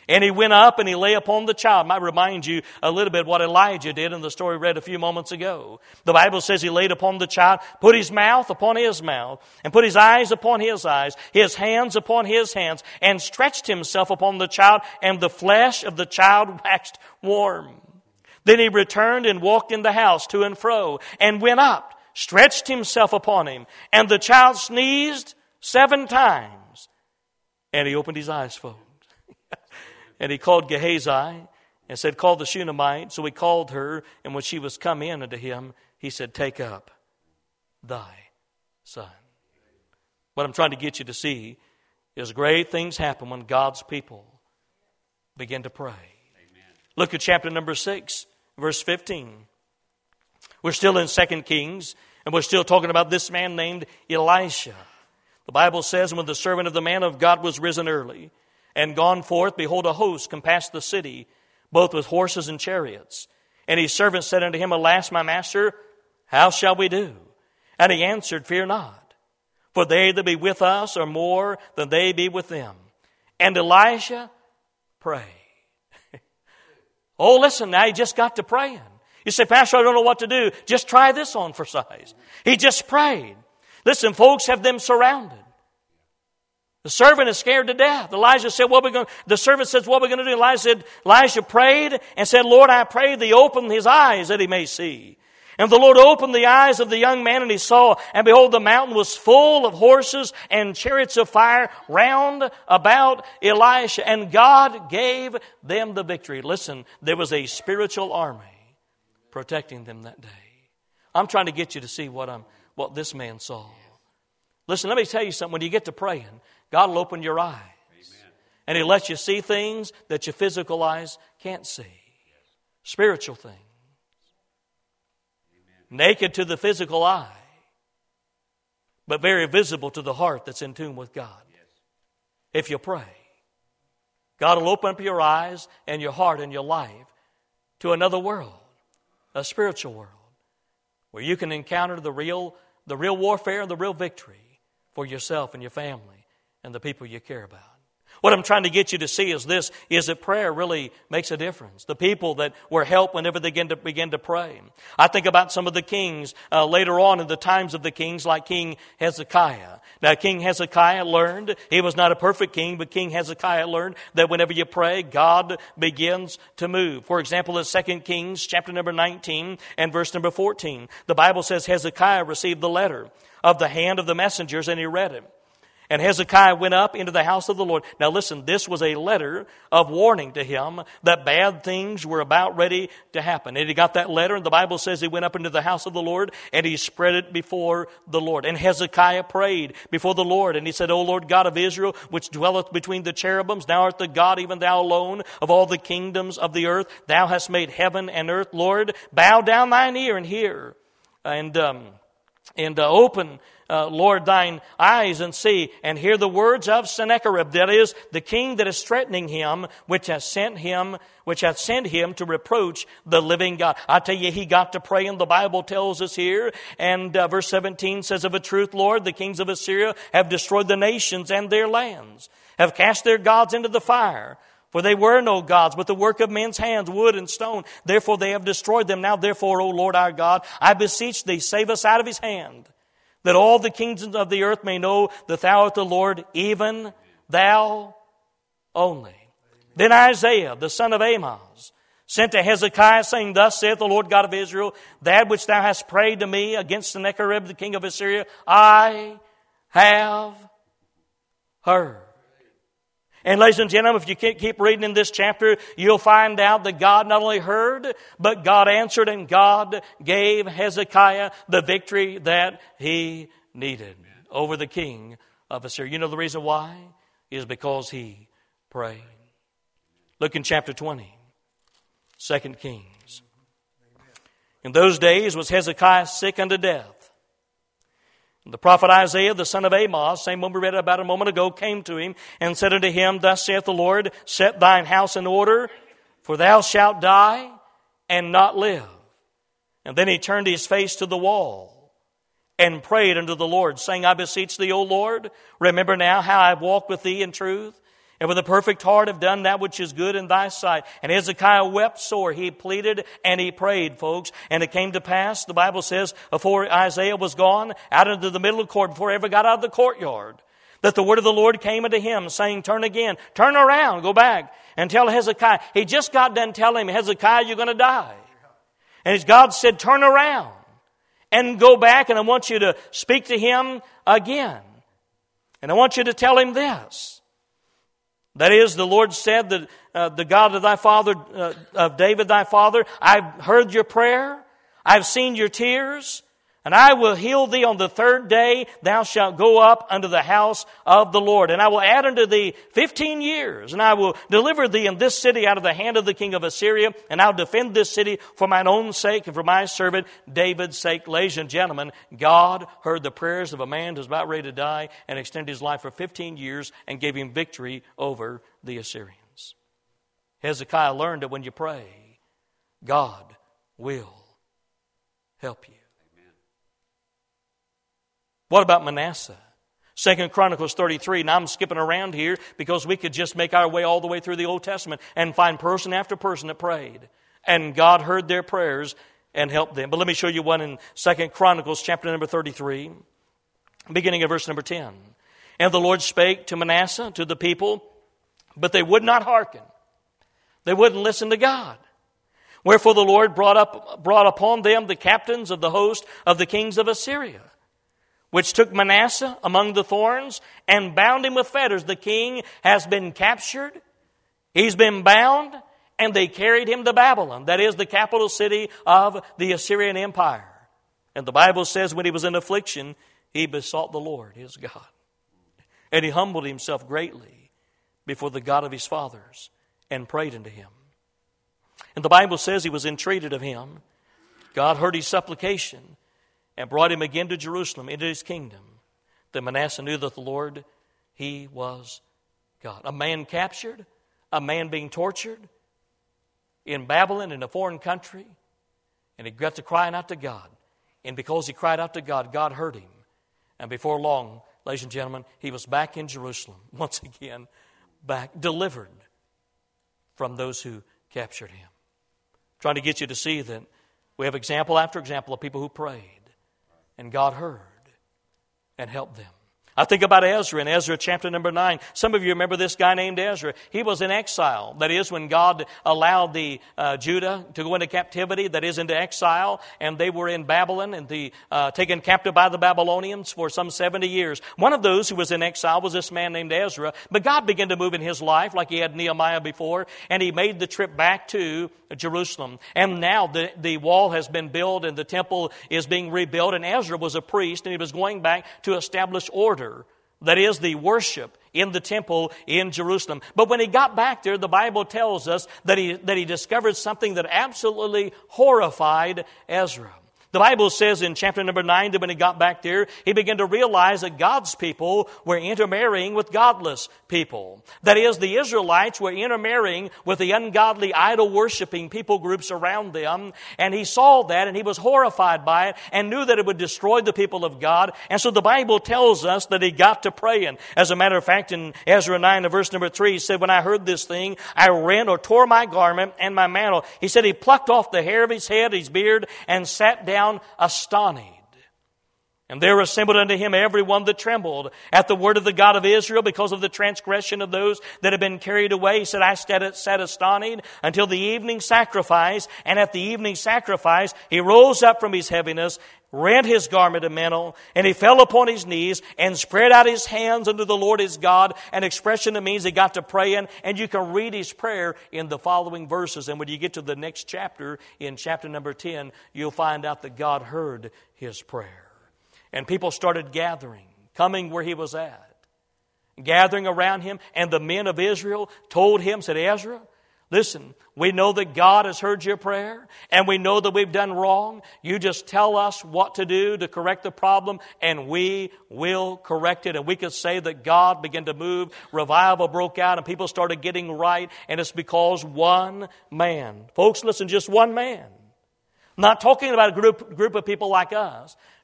Speaker 1: And he went up and he lay upon the child. Might remind you a little bit what Elijah did in the story read a few moments ago. The Bible says he laid upon the child, put his mouth upon his mouth, and put his eyes upon his eyes, his hands upon his hands, and stretched himself upon the child, and the flesh of the child waxed warm. Then he returned and walked in the house to and fro, and went up, stretched himself upon him, and the child sneezed seven times, and he opened his eyes, folks. And he called Gehazi and said, call the Shunammite. So he called her, and when she was come in unto him, he said, take up thy son. What I'm trying to get you to see is great things happen when God's people begin to pray. Amen. Look at chapter number six, verse fifteen. We're still in Second Kings, and we're still talking about this man named Elisha. The Bible says, when the servant of the man of God was risen early, and gone forth, behold, a host compassed the city, both with horses and chariots. And his servant said unto him, alas, my master, how shall we do? And he answered, fear not, for they that be with us are more than they be with them. And Elisha prayed. Oh, listen, now he just got to praying. You say, Pastor, I don't know what to do. Just try this on for size. He just prayed. Listen, folks have them surrounded. The servant is scared to death. Elijah said, what are we going to, the servant says, what are we going to do? Elijah said, Elijah prayed and said, Lord, I pray thee open his eyes that he may see. And the Lord opened the eyes of the young man, and he saw, and behold, the mountain was full of horses and chariots of fire round about Elisha. And God gave them the victory. Listen, there was a spiritual army protecting them that day. I'm trying to get you to see what I'm, what this man saw. Listen, let me tell you something. When you get to praying, God will open your eyes. Amen. And He'll let you see things that your physical eyes can't see. Yes. Spiritual things. Amen. Naked to the physical eye, but very visible to the heart that's in tune with God. Yes. If you pray, God will open up your eyes and your heart and your life to another world, a spiritual world, where you can encounter the real, the real warfare and the real victory for yourself and your family and the people you care about. What I'm trying to get you to see is this, is that prayer really makes a difference. The people that were helped whenever they begin to, begin to pray. I think about some of the kings uh, later on in the times of the kings, like King Hezekiah. Now, King Hezekiah learned, he was not a perfect king, but King Hezekiah learned that whenever you pray, God begins to move. For example, in Second Kings chapter number nineteen and verse number fourteen, the Bible says Hezekiah received the letter of the hand of the messengers, and he read it. And Hezekiah went up into the house of the Lord. Now listen, this was a letter of warning to him that bad things were about ready to happen. And he got that letter, and the Bible says he went up into the house of the Lord, and he spread it before the Lord. And Hezekiah prayed before the Lord, and he said, O Lord God of Israel, which dwelleth between the cherubims, thou art the God, even thou alone, of all the kingdoms of the earth. Thou hast made heaven and earth. Lord, bow down thine ear and hear, and um, and uh, open Uh, Lord, thine eyes and see, and hear the words of Sennacherib, that is, the king that is threatening him, which has sent him, which hath sent him to reproach the living God. I tell you, he got to pray, and the Bible tells us here, and uh, verse seventeen says, of a truth, Lord, the kings of Assyria have destroyed the nations and their lands, have cast their gods into the fire. For they were no gods, but the work of men's hands, wood and stone. Therefore they have destroyed them. Now therefore, O Lord our God, I beseech thee, save us out of his hand, that all the kingdoms of the earth may know that thou art the Lord, even thou only. Amen. Then Isaiah, the son of Amoz, sent to Hezekiah, saying, thus saith the Lord God of Israel, that which thou hast prayed to me against Sennacherib, the king of Assyria, I have heard. And ladies and gentlemen, if you keep reading in this chapter, you'll find out that God not only heard, but God answered, and God gave Hezekiah the victory that he needed over the king of Assyria. You know the reason why? Is because he prayed. Look in chapter twenty, Second Kings. In those days was Hezekiah sick unto death. The prophet Isaiah, the son of Amoz, same one we read about a moment ago, came to him and said unto him, thus saith the Lord, set thine house in order, for thou shalt die and not live. And then he turned his face to the wall and prayed unto the Lord, saying, I beseech thee, O Lord, remember now how I have walked with thee in truth and with a perfect heart have done that which is good in thy sight. And Hezekiah wept sore. He pleaded and he prayed, folks. And it came to pass, the Bible says, before Isaiah was gone out into the middle of the court, before he ever got out of the courtyard, that the word of the Lord came unto him, saying, turn again, turn around, go back, and tell Hezekiah. He just got done telling him, Hezekiah, you're going to die. And God said, turn around and go back, and I want you to speak to him again. And I want you to tell him this. That is, the Lord said that uh, the God of thy father, uh, of David thy father, I've heard your prayer, I've seen your tears, and I will heal thee on the third day. Thou shalt go up unto the house of the Lord. And I will add unto thee fifteen years, and I will deliver thee in this city out of the hand of the king of Assyria, and I'll defend this city for mine own sake and for my servant David's sake. Ladies and gentlemen, God heard the prayers of a man who's about ready to die and extended his life for fifteen years and gave him victory over the Assyrians. Hezekiah learned that when you pray, God will help you. What about Manasseh? Second Chronicles thirty-three. Now I'm skipping around here because we could just make our way all the way through the Old Testament and find person after person that prayed. And God heard their prayers and helped them. But let me show you one in Second Chronicles chapter number thirty-three, beginning of verse number ten. And the Lord spake to Manasseh, to the people, but they would not hearken. They wouldn't listen to God. Wherefore the Lord brought up brought upon them the captains of the host of the kings of Assyria, which took Manasseh among the thorns and bound him with fetters. The king has been captured, he's been bound, and they carried him to Babylon. That is the capital city of the Assyrian Empire. And the Bible says when he was in affliction, he besought the Lord, his God. And he humbled himself greatly before the God of his fathers and prayed unto him. And the Bible says he was entreated of him. God heard his supplication and brought him again to Jerusalem, into his kingdom. Then Manasseh knew that the Lord, he was God. A man captured, a man being tortured in Babylon, in a foreign country, and he got to crying out to God. And because he cried out to God, God heard him. And before long, ladies and gentlemen, he was back in Jerusalem, once again, back, delivered from those who captured him. I'm trying to get you to see that we have example after example of people who prayed. And God heard and helped them. I think about Ezra in Ezra chapter number nine. Some of you remember this guy named Ezra. He was in exile. That is when God allowed the uh, Judah to go into captivity, that is into exile, and they were in Babylon and the, uh, taken captive by the Babylonians for some seventy years. One of those who was in exile was this man named Ezra. But God began to move in his life like he had Nehemiah before, and he made the trip back to Jerusalem. And now the, the wall has been built and the temple is being rebuilt, and Ezra was a priest and he was going back to establish order. That is the worship in the temple in Jerusalem. But when he got back there, the Bible tells us that he, that he discovered something that absolutely horrified Ezra. The Bible says in chapter number nine that when he got back there, he began to realize that God's people were intermarrying with godless people. That is, the Israelites were intermarrying with the ungodly, idol-worshiping people groups around them. And he saw that and he was horrified by it and knew that it would destroy the people of God. And so the Bible tells us that he got to praying. As a matter of fact, in Ezra nine, verse number three, he said, when I heard this thing, I rent or tore my garment and my mantle. He said he plucked off the hair of his head, his beard, and sat down astonished. And there assembled unto him every one that trembled at the word of the God of Israel because of the transgression of those that had been carried away. He said, I sat astonished until the evening sacrifice. And at the evening sacrifice, he rose up from his heaviness, rent his garment and mantle, and he fell upon his knees and spread out his hands unto the Lord his God. An expression that means he got to praying, and you can read his prayer in the following verses. And when you get to the next chapter, in chapter number ten, you'll find out that God heard his prayer. And people started gathering, coming where he was at, gathering around him. And the men of Israel told him, said, Ezra, listen, we know that God has heard your prayer, and we know that we've done wrong. You just tell us what to do to correct the problem, and we will correct it. And we could say that God began to move, revival broke out, and people started getting right, and it's because one man. Folks, listen, just one man. I'm not talking about a group, group of people like us.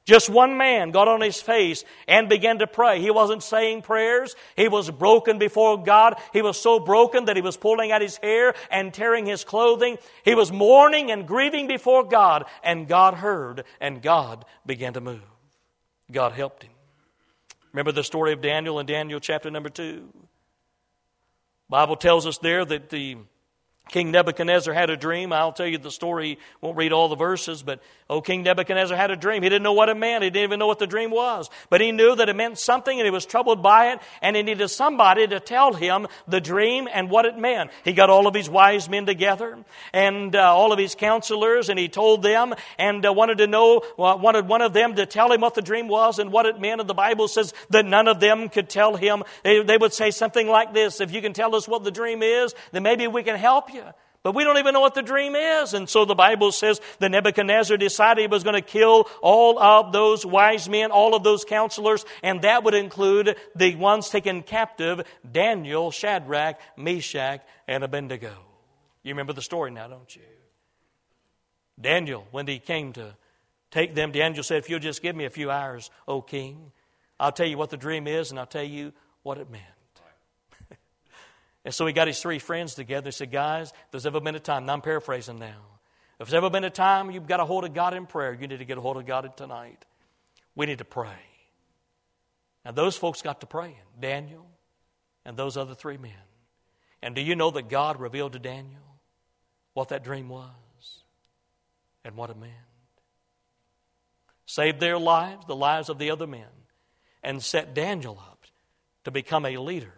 Speaker 1: Just one man got on his face and began to pray. He wasn't saying prayers. He was broken before God. He was so broken that he was pulling out his hair and tearing his clothing. He was mourning and grieving before God. And God heard, and God began to move. God helped him. Remember the story of Daniel in Daniel chapter number two? The Bible tells us there that the King Nebuchadnezzar had a dream. I'll tell you the story. Won't read all the verses, but oh, King Nebuchadnezzar had a dream. He didn't know what it meant. He didn't even know what the dream was. But he knew that it meant something, and he was troubled by it, and he needed somebody to tell him the dream and what it meant. He got all of his wise men together and uh, all of his counselors, and he told them and uh, wanted to know, uh, wanted one of them to tell him what the dream was and what it meant. And the Bible says that none of them could tell him. They, they would say something like this: if you can tell us what the dream is, then maybe we can help you. But we don't even know what the dream is. And so the Bible says that Nebuchadnezzar decided he was going to kill all of those wise men, all of those counselors, and that would include the ones taken captive, Daniel, Shadrach, Meshach, and Abednego. You remember the story now, don't you? Daniel, when he came to take them, Daniel said, if you'll just give me a few hours, O king, I'll tell you what the dream is, and I'll tell you what it meant. And so he got his three friends together and said, guys, if there's ever been a time, now I'm paraphrasing now, if there's ever been a time you've got a hold of God in prayer, you need to get a hold of God tonight. We need to pray. And those folks got to praying, Daniel and those other three men. And do you know that God revealed to Daniel what that dream was and what it meant? Saved their lives, the lives of the other men, and set Daniel up to become a leader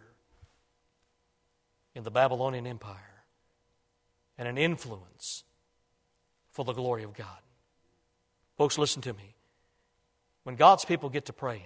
Speaker 1: in the Babylonian Empire and an influence for the glory of God. Folks, listen to me. When God's people get to praying,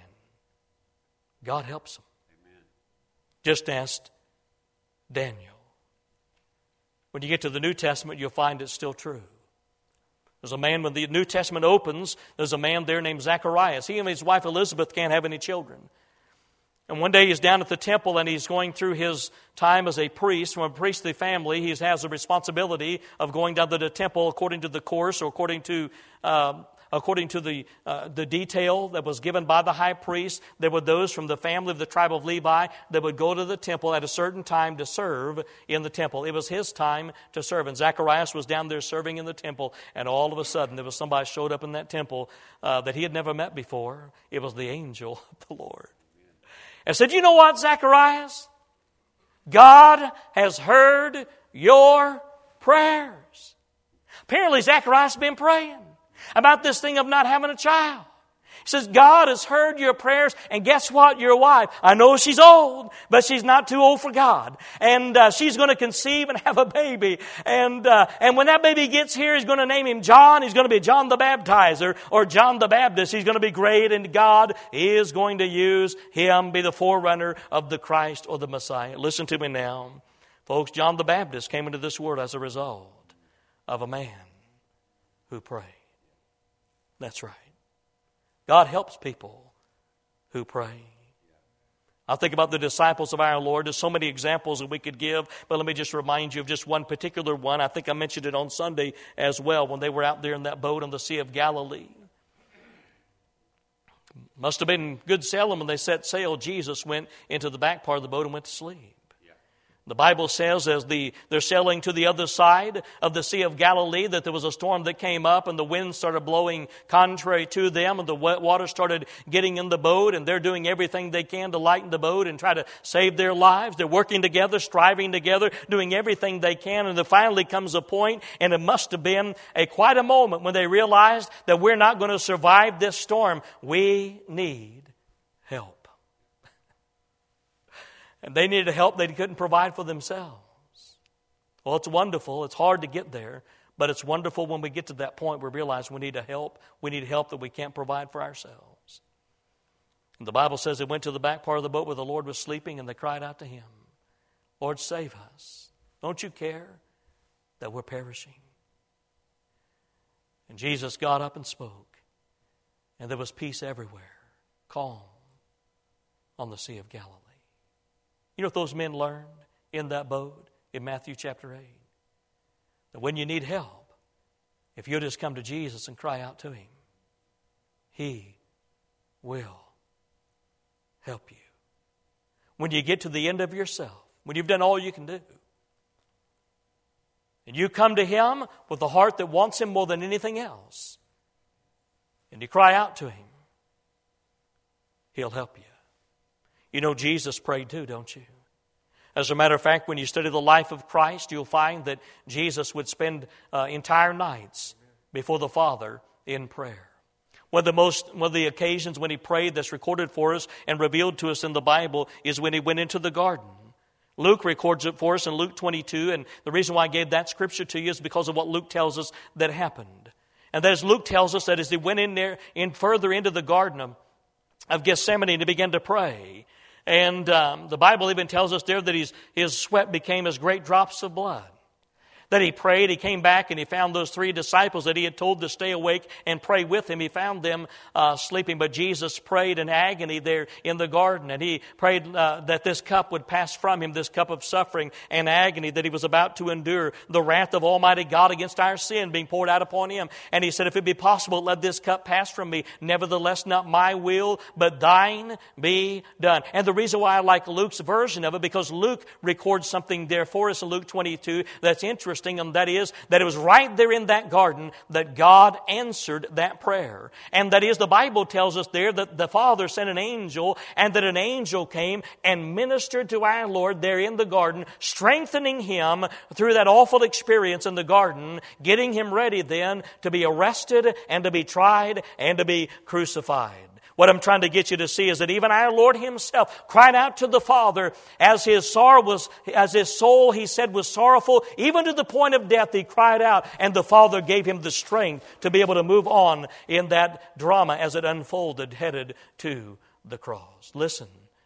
Speaker 1: God helps them. Amen. Just ask Daniel. When you get to the New Testament, you'll find it's still true. There's a man, when the New Testament opens, there's a man there named Zacharias. He and his wife Elizabeth can't have any children. And one day he's down at the temple and he's going through his time as a priest. From a priestly family, he has the responsibility of going down to the temple according to the course or according to uh, according to the uh, the detail that was given by the high priest. There were those from the family of the tribe of Levi that would go to the temple at a certain time to serve in the temple. It was his time to serve. And Zacharias was down there serving in the temple, and all of a sudden there was somebody showed up in that temple uh, that he had never met before. It was the angel of the Lord. And said, you know what, Zacharias? God has heard your prayers. Apparently Zacharias has been praying about this thing of not having a child. He says, God has heard your prayers, and guess what? Your wife, I know she's old, but she's not too old for God. And uh, she's going to conceive and have a baby. And uh, and when that baby gets here, he's going to name him John. He's going to be John the Baptizer or John the Baptist. He's going to be great, and God is going to use him, be the forerunner of the Christ or the Messiah. Listen to me now. Folks, John the Baptist came into this world as a result of a man who prayed. That's right. God helps people who pray. I think about the disciples of our Lord. There's so many examples that we could give, but let me just remind you of just one particular one. I think I mentioned it on Sunday as well when they were out there in that boat on the Sea of Galilee. Must have been good sailing when they set sail. Jesus went into the back part of the boat and went to sleep. The Bible says as the, they're sailing to the other side of the Sea of Galilee that there was a storm that came up and the wind started blowing contrary to them and the water started getting in the boat, and they're doing everything they can to lighten the boat and try to save their lives. They're working together, striving together, doing everything they can, and there finally comes a point, and it must have been a quite a moment when they realized that we're not going to survive this storm. We need help. And they needed help they couldn't provide for themselves. Well, it's wonderful. It's hard to get there, but it's wonderful when we get to that point where we realize we need a help. We need help that we can't provide for ourselves. And the Bible says they went to the back part of the boat where the Lord was sleeping, and they cried out to him, Lord, save us. Don't you care that we're perishing? And Jesus got up and spoke, and there was peace everywhere, calm on the Sea of Galilee. You know what those men learned in that boat in Matthew chapter eight? That when you need help, if you'll just come to Jesus and cry out to him, He will help you. When you get to the end of yourself, when you've done all you can do, and you come to Him with a heart that wants Him more than anything else, and you cry out to Him, He'll help you. You know, Jesus prayed too, don't you? As a matter of fact, when you study the life of Christ, you'll find that Jesus would spend uh, entire nights before the Father in prayer. One of the most, one of the occasions when He prayed that's recorded for us and revealed to us in the Bible is when He went into the garden. Luke records it for us in Luke twenty-two, and the reason why I gave that scripture to you is because of what Luke tells us that happened. And that is, Luke tells us that as He went in there, in further into the garden of, of Gethsemane, and He began to pray. And um, the Bible even tells us there that his, his sweat became as great drops of blood. That He prayed, He came back, and He found those three disciples that He had told to stay awake and pray with Him. He found them uh, sleeping, but Jesus prayed in agony there in the garden. And He prayed uh, that this cup would pass from Him, this cup of suffering and agony that He was about to endure, the wrath of Almighty God against our sin being poured out upon Him. And He said, if it be possible, let this cup pass from me. Nevertheless, not my will, but thine be done. And the reason why I like Luke's version of it, because Luke records something there for us in Luke twenty-two that's interesting. And that is that it was right there in that garden that God answered that prayer. And that is, the Bible tells us there that the Father sent an angel, and that an angel came and ministered to our Lord there in the garden, strengthening Him through that awful experience in the garden, getting Him ready then to be arrested and to be tried and to be crucified. What I'm trying to get you to see is that even our Lord Himself cried out to the Father as His sorrow was, as His soul, He said, was sorrowful, even to the point of death. He cried out, and the Father gave Him the strength to be able to move on in that drama as it unfolded, headed to the cross. Listen,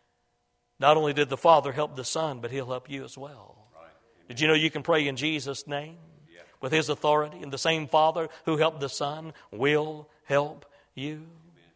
Speaker 1: not only did the Father help the Son, but He'll help you as well. Right. Did you know you can pray in Jesus' name? Yeah. With His authority, and the same Father who helped the Son will help you.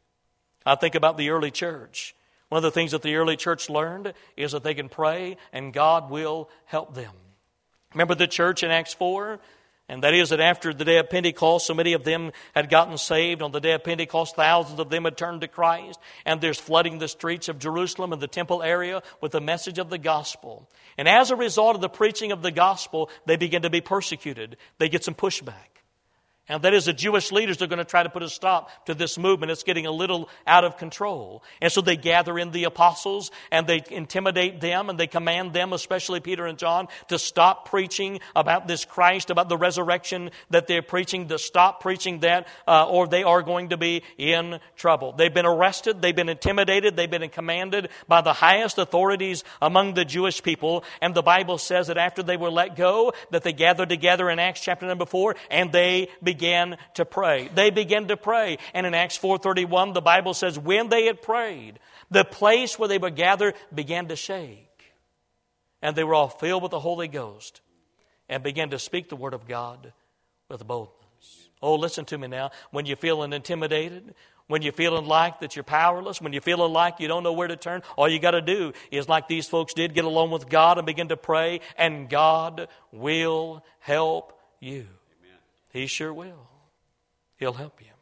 Speaker 1: I think about the early church. One of the things that the early church learned is that they can pray and God will help them. Remember the church in Acts four? And that is that after the day of Pentecost, so many of them had gotten saved. On the day of Pentecost, thousands of them had turned to Christ. And there's flooding the streets of Jerusalem and the temple area with the message of the gospel. And as a result of the preaching of the gospel, they begin to be persecuted. They get some pushback. And that is, the Jewish leaders are going to try to put a stop to this movement. It's getting a little out of control. And so they gather in the apostles and they intimidate them and they command them, especially Peter and John, to stop preaching about this Christ, about the resurrection that they're preaching, to stop preaching that, uh, or they are going to be in trouble. They've been arrested, they've been intimidated, they've been commanded by the highest authorities among the Jewish people. And the Bible says that after they were let go, that they gathered together in Acts chapter number four, and they began began to pray. They began to pray. And in Acts four thirty-one, the Bible says, when they had prayed, the place where they were gathered began to shake. And they were all filled with the Holy Ghost and began to speak the word of God with boldness. Oh, listen to me now. When you're feeling intimidated, when you're feeling like that you're powerless, when you're feeling like you don't know where to turn, all you got to do is, like these folks did, get alone with God and begin to pray, and God will help you. He sure will. He'll help you.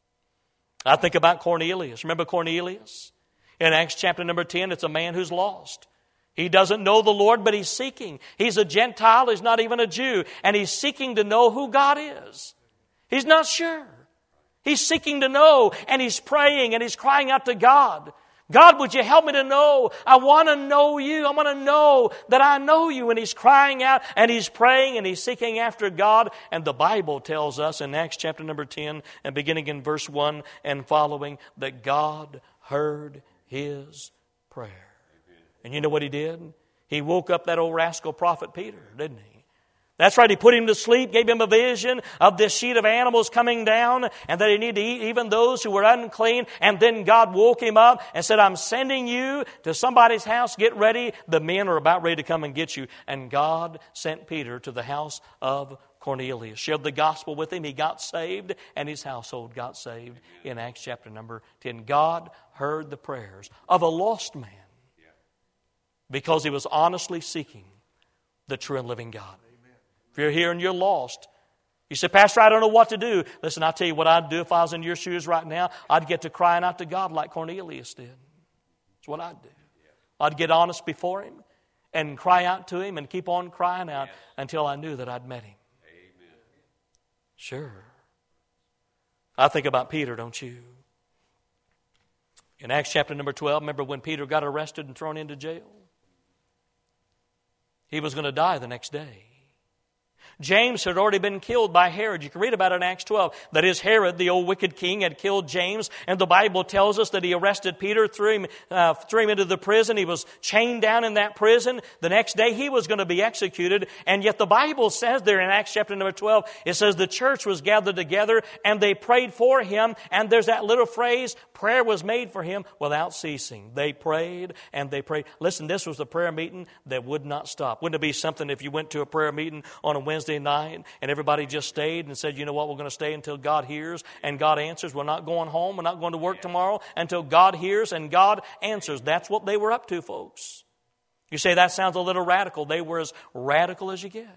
Speaker 1: I think about Cornelius. Remember Cornelius? In Acts chapter number ten, it's a man who's lost. He doesn't know the Lord, but he's seeking. He's a Gentile. He's not even a Jew. And he's seeking to know who God is. He's not sure. He's seeking to know, and he's praying, and he's crying out to God. God, would you help me to know? I want to know you. I want to know that I know you. And he's crying out and he's praying and he's seeking after God. And the Bible tells us in Acts chapter number ten and beginning in verse one and following that God heard his prayer. Amen. And you know what he did? He woke up that old rascal prophet Peter, didn't he? That's right, he put him to sleep, gave him a vision of this sheet of animals coming down, and that he needed to eat even those who were unclean. And then God woke him up and said, I'm sending you to somebody's house. Get ready. The men are about ready to come and get you. And God sent Peter to the house of Cornelius, shared the gospel with him. He got saved, and his household got saved in Acts chapter number ten. God heard the prayers of a lost man because he was honestly seeking the true and living God. If you're here and you're lost, You say, Pastor, I don't know what to do. Listen, I'll tell you what I'd do if I was in your shoes right now. I'd get to crying out to God like Cornelius did. That's what I'd do. I'd get honest before Him and cry out to Him and keep on crying out until I knew that I'd met Him. Amen. Sure. I think about Peter, don't you? In Acts chapter number twelve, remember when Peter got arrested and thrown into jail? He was going to die the next day. James had already been killed by Herod. You can read about it in Acts twelve. That is, Herod, the old wicked king, had killed James. And the Bible tells us that he arrested Peter, threw him, uh, threw him into the prison. He was chained down in that prison. The next day he was going to be executed. And yet the Bible says there in Acts chapter number twelve, it says the church was gathered together and they prayed for him. And there's that little phrase, prayer was made for him without ceasing. They prayed and they prayed. Listen, this was a prayer meeting that would not stop. Wouldn't it be something if you went to a prayer meeting on a Wednesday night and everybody just stayed and said, you know what, we're going to stay until God hears and God answers. We're not going home. We're not going to work tomorrow until God hears and God answers. That's what they were up to, folks. You say that sounds a little radical. They were as radical as you get.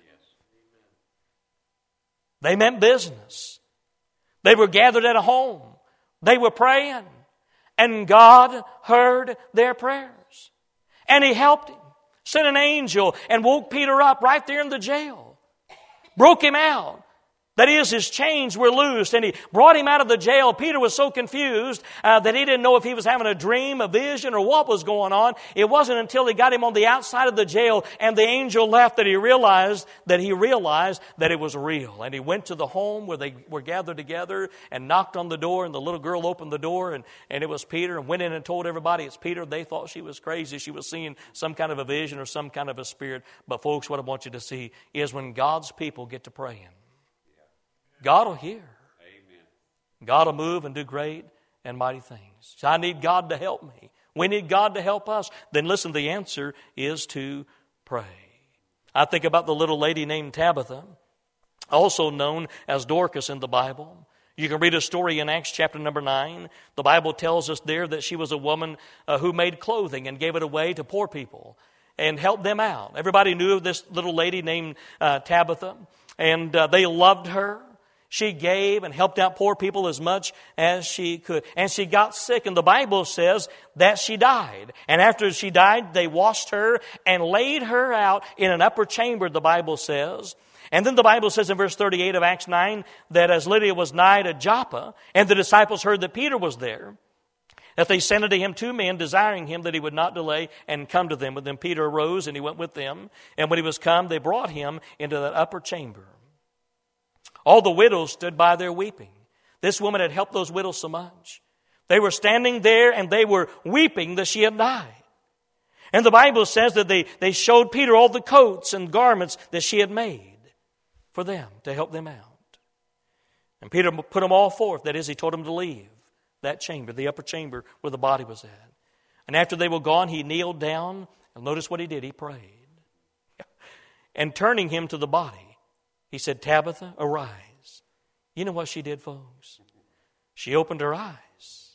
Speaker 1: They meant business. They were gathered at a home. They were praying. And God heard their prayers. And He helped him. Sent an angel and woke Peter up right there in the jail. Broke him out. That is, his chains were loosed, and he brought him out of the jail. Peter was so confused uh, that he didn't know if he was having a dream, a vision, or what was going on. It wasn't until he got him on the outside of the jail and the angel left that he realized that he realized that it was real. And he went to the home where they were gathered together and knocked on the door, and the little girl opened the door, and, and it was Peter, and went in and told everybody it's Peter. They thought she was crazy. She was seeing some kind of a vision or some kind of a spirit. But folks, what I want you to see is when God's people get to praying, God will hear. Amen. God will move and do great and mighty things. So I need God to help me. We need God to help us. Then listen, the answer is to pray. I think about the little lady named Tabitha, also known as Dorcas in the Bible. You can read a story in Acts chapter number nine. The Bible tells us there that she was a woman uh, who made clothing and gave it away to poor people and helped them out. Everybody knew of this little lady named uh, Tabitha, and uh, they loved her. She gave and helped out poor people as much as she could. And she got sick, and the Bible says that she died. And after she died, they washed her and laid her out in an upper chamber, the Bible says. And then the Bible says in verse thirty-eight of Acts nine that as Lydia was nigh to Joppa, and the disciples heard that Peter was there, that they sent unto him two men, desiring him that he would not delay and come to them. But then Peter arose and he went with them. And when he was come, they brought him into that upper chamber. All the widows stood by there weeping. This woman had helped those widows so much. They were standing there and they were weeping that she had died. And the Bible says that they, they showed Peter all the coats and garments that she had made for them to help them out. And Peter put them all forth. That is, he told them to leave that chamber, the upper chamber where the body was at. And after they were gone, he kneeled down. And notice what he did. He prayed. And turning him to the body, he said, Tabitha, arise. You know what she did, folks? She opened her eyes.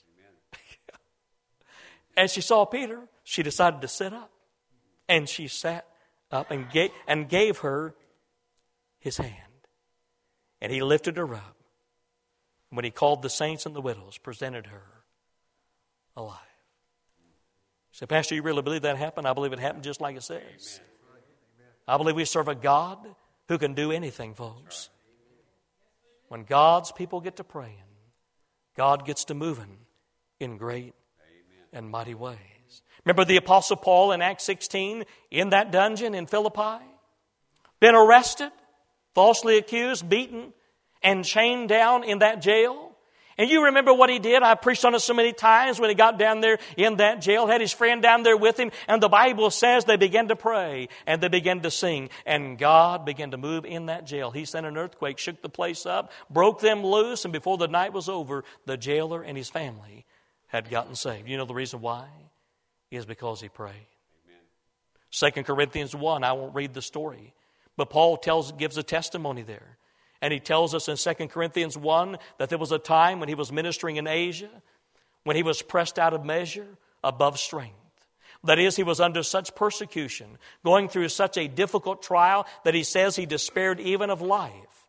Speaker 1: And she saw Peter. She decided to sit up. And she sat up and gave, and gave her his hand. And he lifted her up. When he called the saints and the widows, presented her alive. You say, Pastor, you really believe that happened? I believe it happened just like it says. I believe we serve a God who can do anything, folks. When God's people get to praying, God gets to moving in great and mighty ways. Remember the Apostle Paul in Acts sixteen, in that dungeon in Philippi? Been arrested, falsely accused, beaten, and chained down in that jail. And you remember what he did? I preached on it so many times when he got down there in that jail, had his friend down there with him, and the Bible says they began to pray and they began to sing, and God began to move in that jail. He sent an earthquake, shook the place up, broke them loose, and before the night was over, the jailer and his family had gotten saved. You know the reason why? Is because he prayed. Amen. Second Corinthians one, I won't read the story, but Paul tells, gives a testimony there. And he tells us in Second Corinthians one that there was a time when he was ministering in Asia, when he was pressed out of measure, above strength. That is, he was under such persecution, going through such a difficult trial that he says he despaired even of life.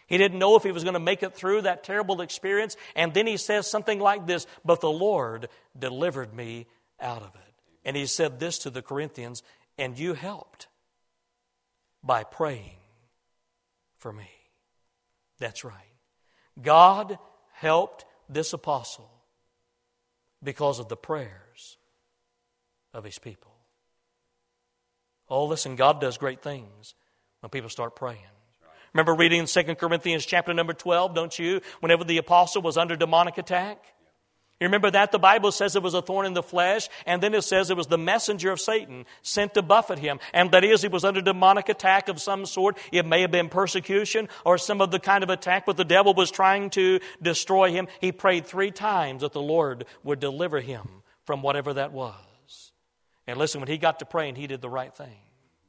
Speaker 1: He didn't know if he was going to make it through that terrible experience. And then he says something like this, but the Lord delivered me out of it. And he said this to the Corinthians, and you helped by praying for me. That's right. God helped this apostle because of the prayers of his people. Oh, listen, God does great things when people start praying. Remember reading in Second Corinthians chapter number twelve, don't you? Whenever the apostle was under demonic attack. You remember that? The Bible says it was a thorn in the flesh, and then it says it was the messenger of Satan sent to buffet him. And that is, he was under demonic attack of some sort. It may have been persecution or some of the kind of attack, but the devil was trying to destroy him. He prayed three times that the Lord would deliver him from whatever that was. And listen, when he got to praying, he did the right thing.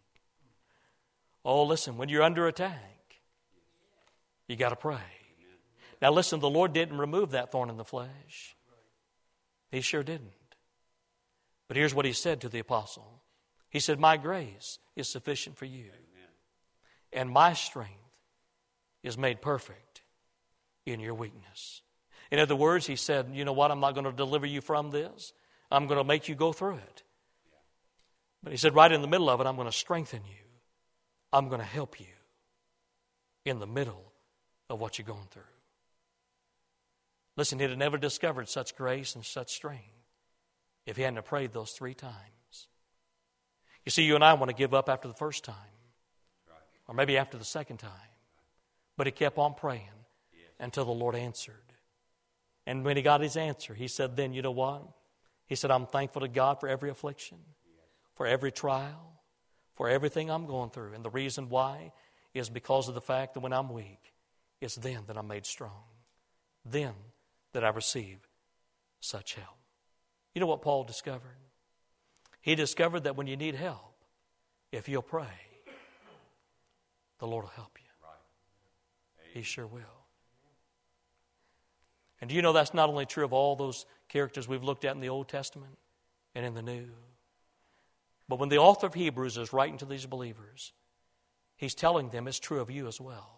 Speaker 1: Oh, listen, when you're under attack, you got to pray. Now listen, the Lord didn't remove that thorn in the flesh. He sure didn't. But here's what he said to the apostle. He said, my grace is sufficient for you. And my strength is made perfect in your weakness. In other words, he said, you know what, I'm not going to deliver you from this. I'm going to make you go through it. But he said, right in the middle of it, I'm going to strengthen you. I'm going to help you in the middle of what you're going through. Listen, he'd have never discovered such grace and such strength if he hadn't prayed those three times. You see, you and I want to give up after the first time, or maybe after the second time. But he kept on praying until the Lord answered. And when he got his answer, he said, then, you know what? He said, I'm thankful to God for every affliction, for every trial, for everything I'm going through. And the reason why is because of the fact that when I'm weak, it's then that I'm made strong. Then that I receive such help. You know what Paul discovered? He discovered that when you need help, if you'll pray, the Lord will help you. He sure will. And do you know that's not only true of all those characters we've looked at in the Old Testament and in the New? But when the author of Hebrews is writing to these believers, he's telling them it's true of you as well.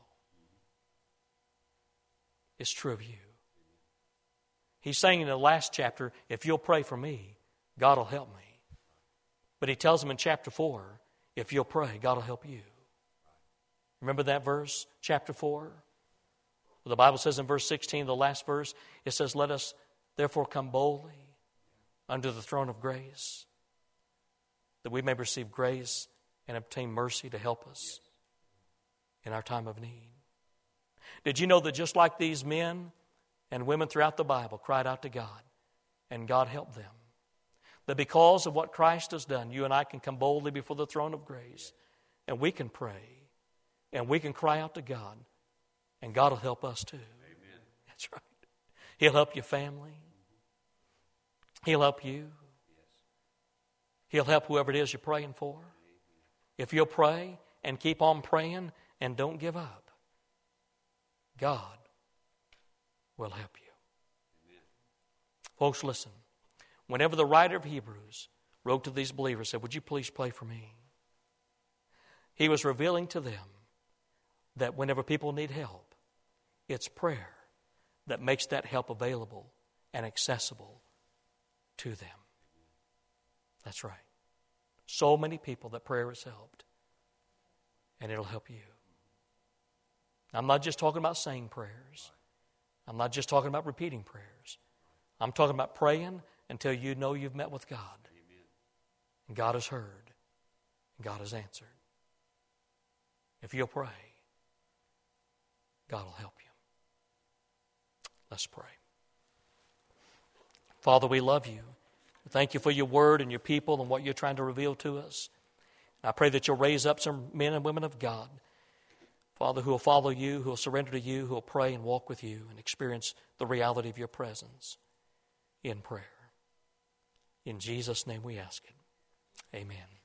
Speaker 1: It's true of you. He's saying in the last chapter, if you'll pray for me, God will help me. But he tells them in chapter four, if you'll pray, God will help you. Remember that verse, chapter four? The Bible says in verse sixteen, the last verse, it says, let us therefore come boldly unto the throne of grace, that we may receive grace and obtain mercy to help us in our time of need. Did you know that just like these men and women throughout the Bible cried out to God, and God helped them, that because of what Christ has done, you and I can come boldly before the throne of grace, and we can pray, and we can cry out to God, and God will help us too. Amen. That's right. He'll help your family. He'll help you. He'll help whoever it is you're praying for. If you'll pray and keep on praying and don't give up, God will help you. Amen. Folks, listen. Whenever the writer of Hebrews wrote to these believers, said, would you please pray for me? He was revealing to them that whenever people need help, it's prayer that makes that help available and accessible to them. That's right. So many people that prayer has helped, and it'll help you. I'm not just talking about saying prayers. I'm not just talking about repeating prayers. I'm talking about praying until you know you've met with God. Amen. And God has heard. And God has answered. If you'll pray, God will help you. Let's pray. Father, we love you. Thank you for your word and your people and what you're trying to reveal to us. And I pray that you'll raise up some men and women of God, Father, who will follow you, who will surrender to you, who will pray and walk with you and experience the reality of your presence in prayer. In Jesus' name we ask it. Amen.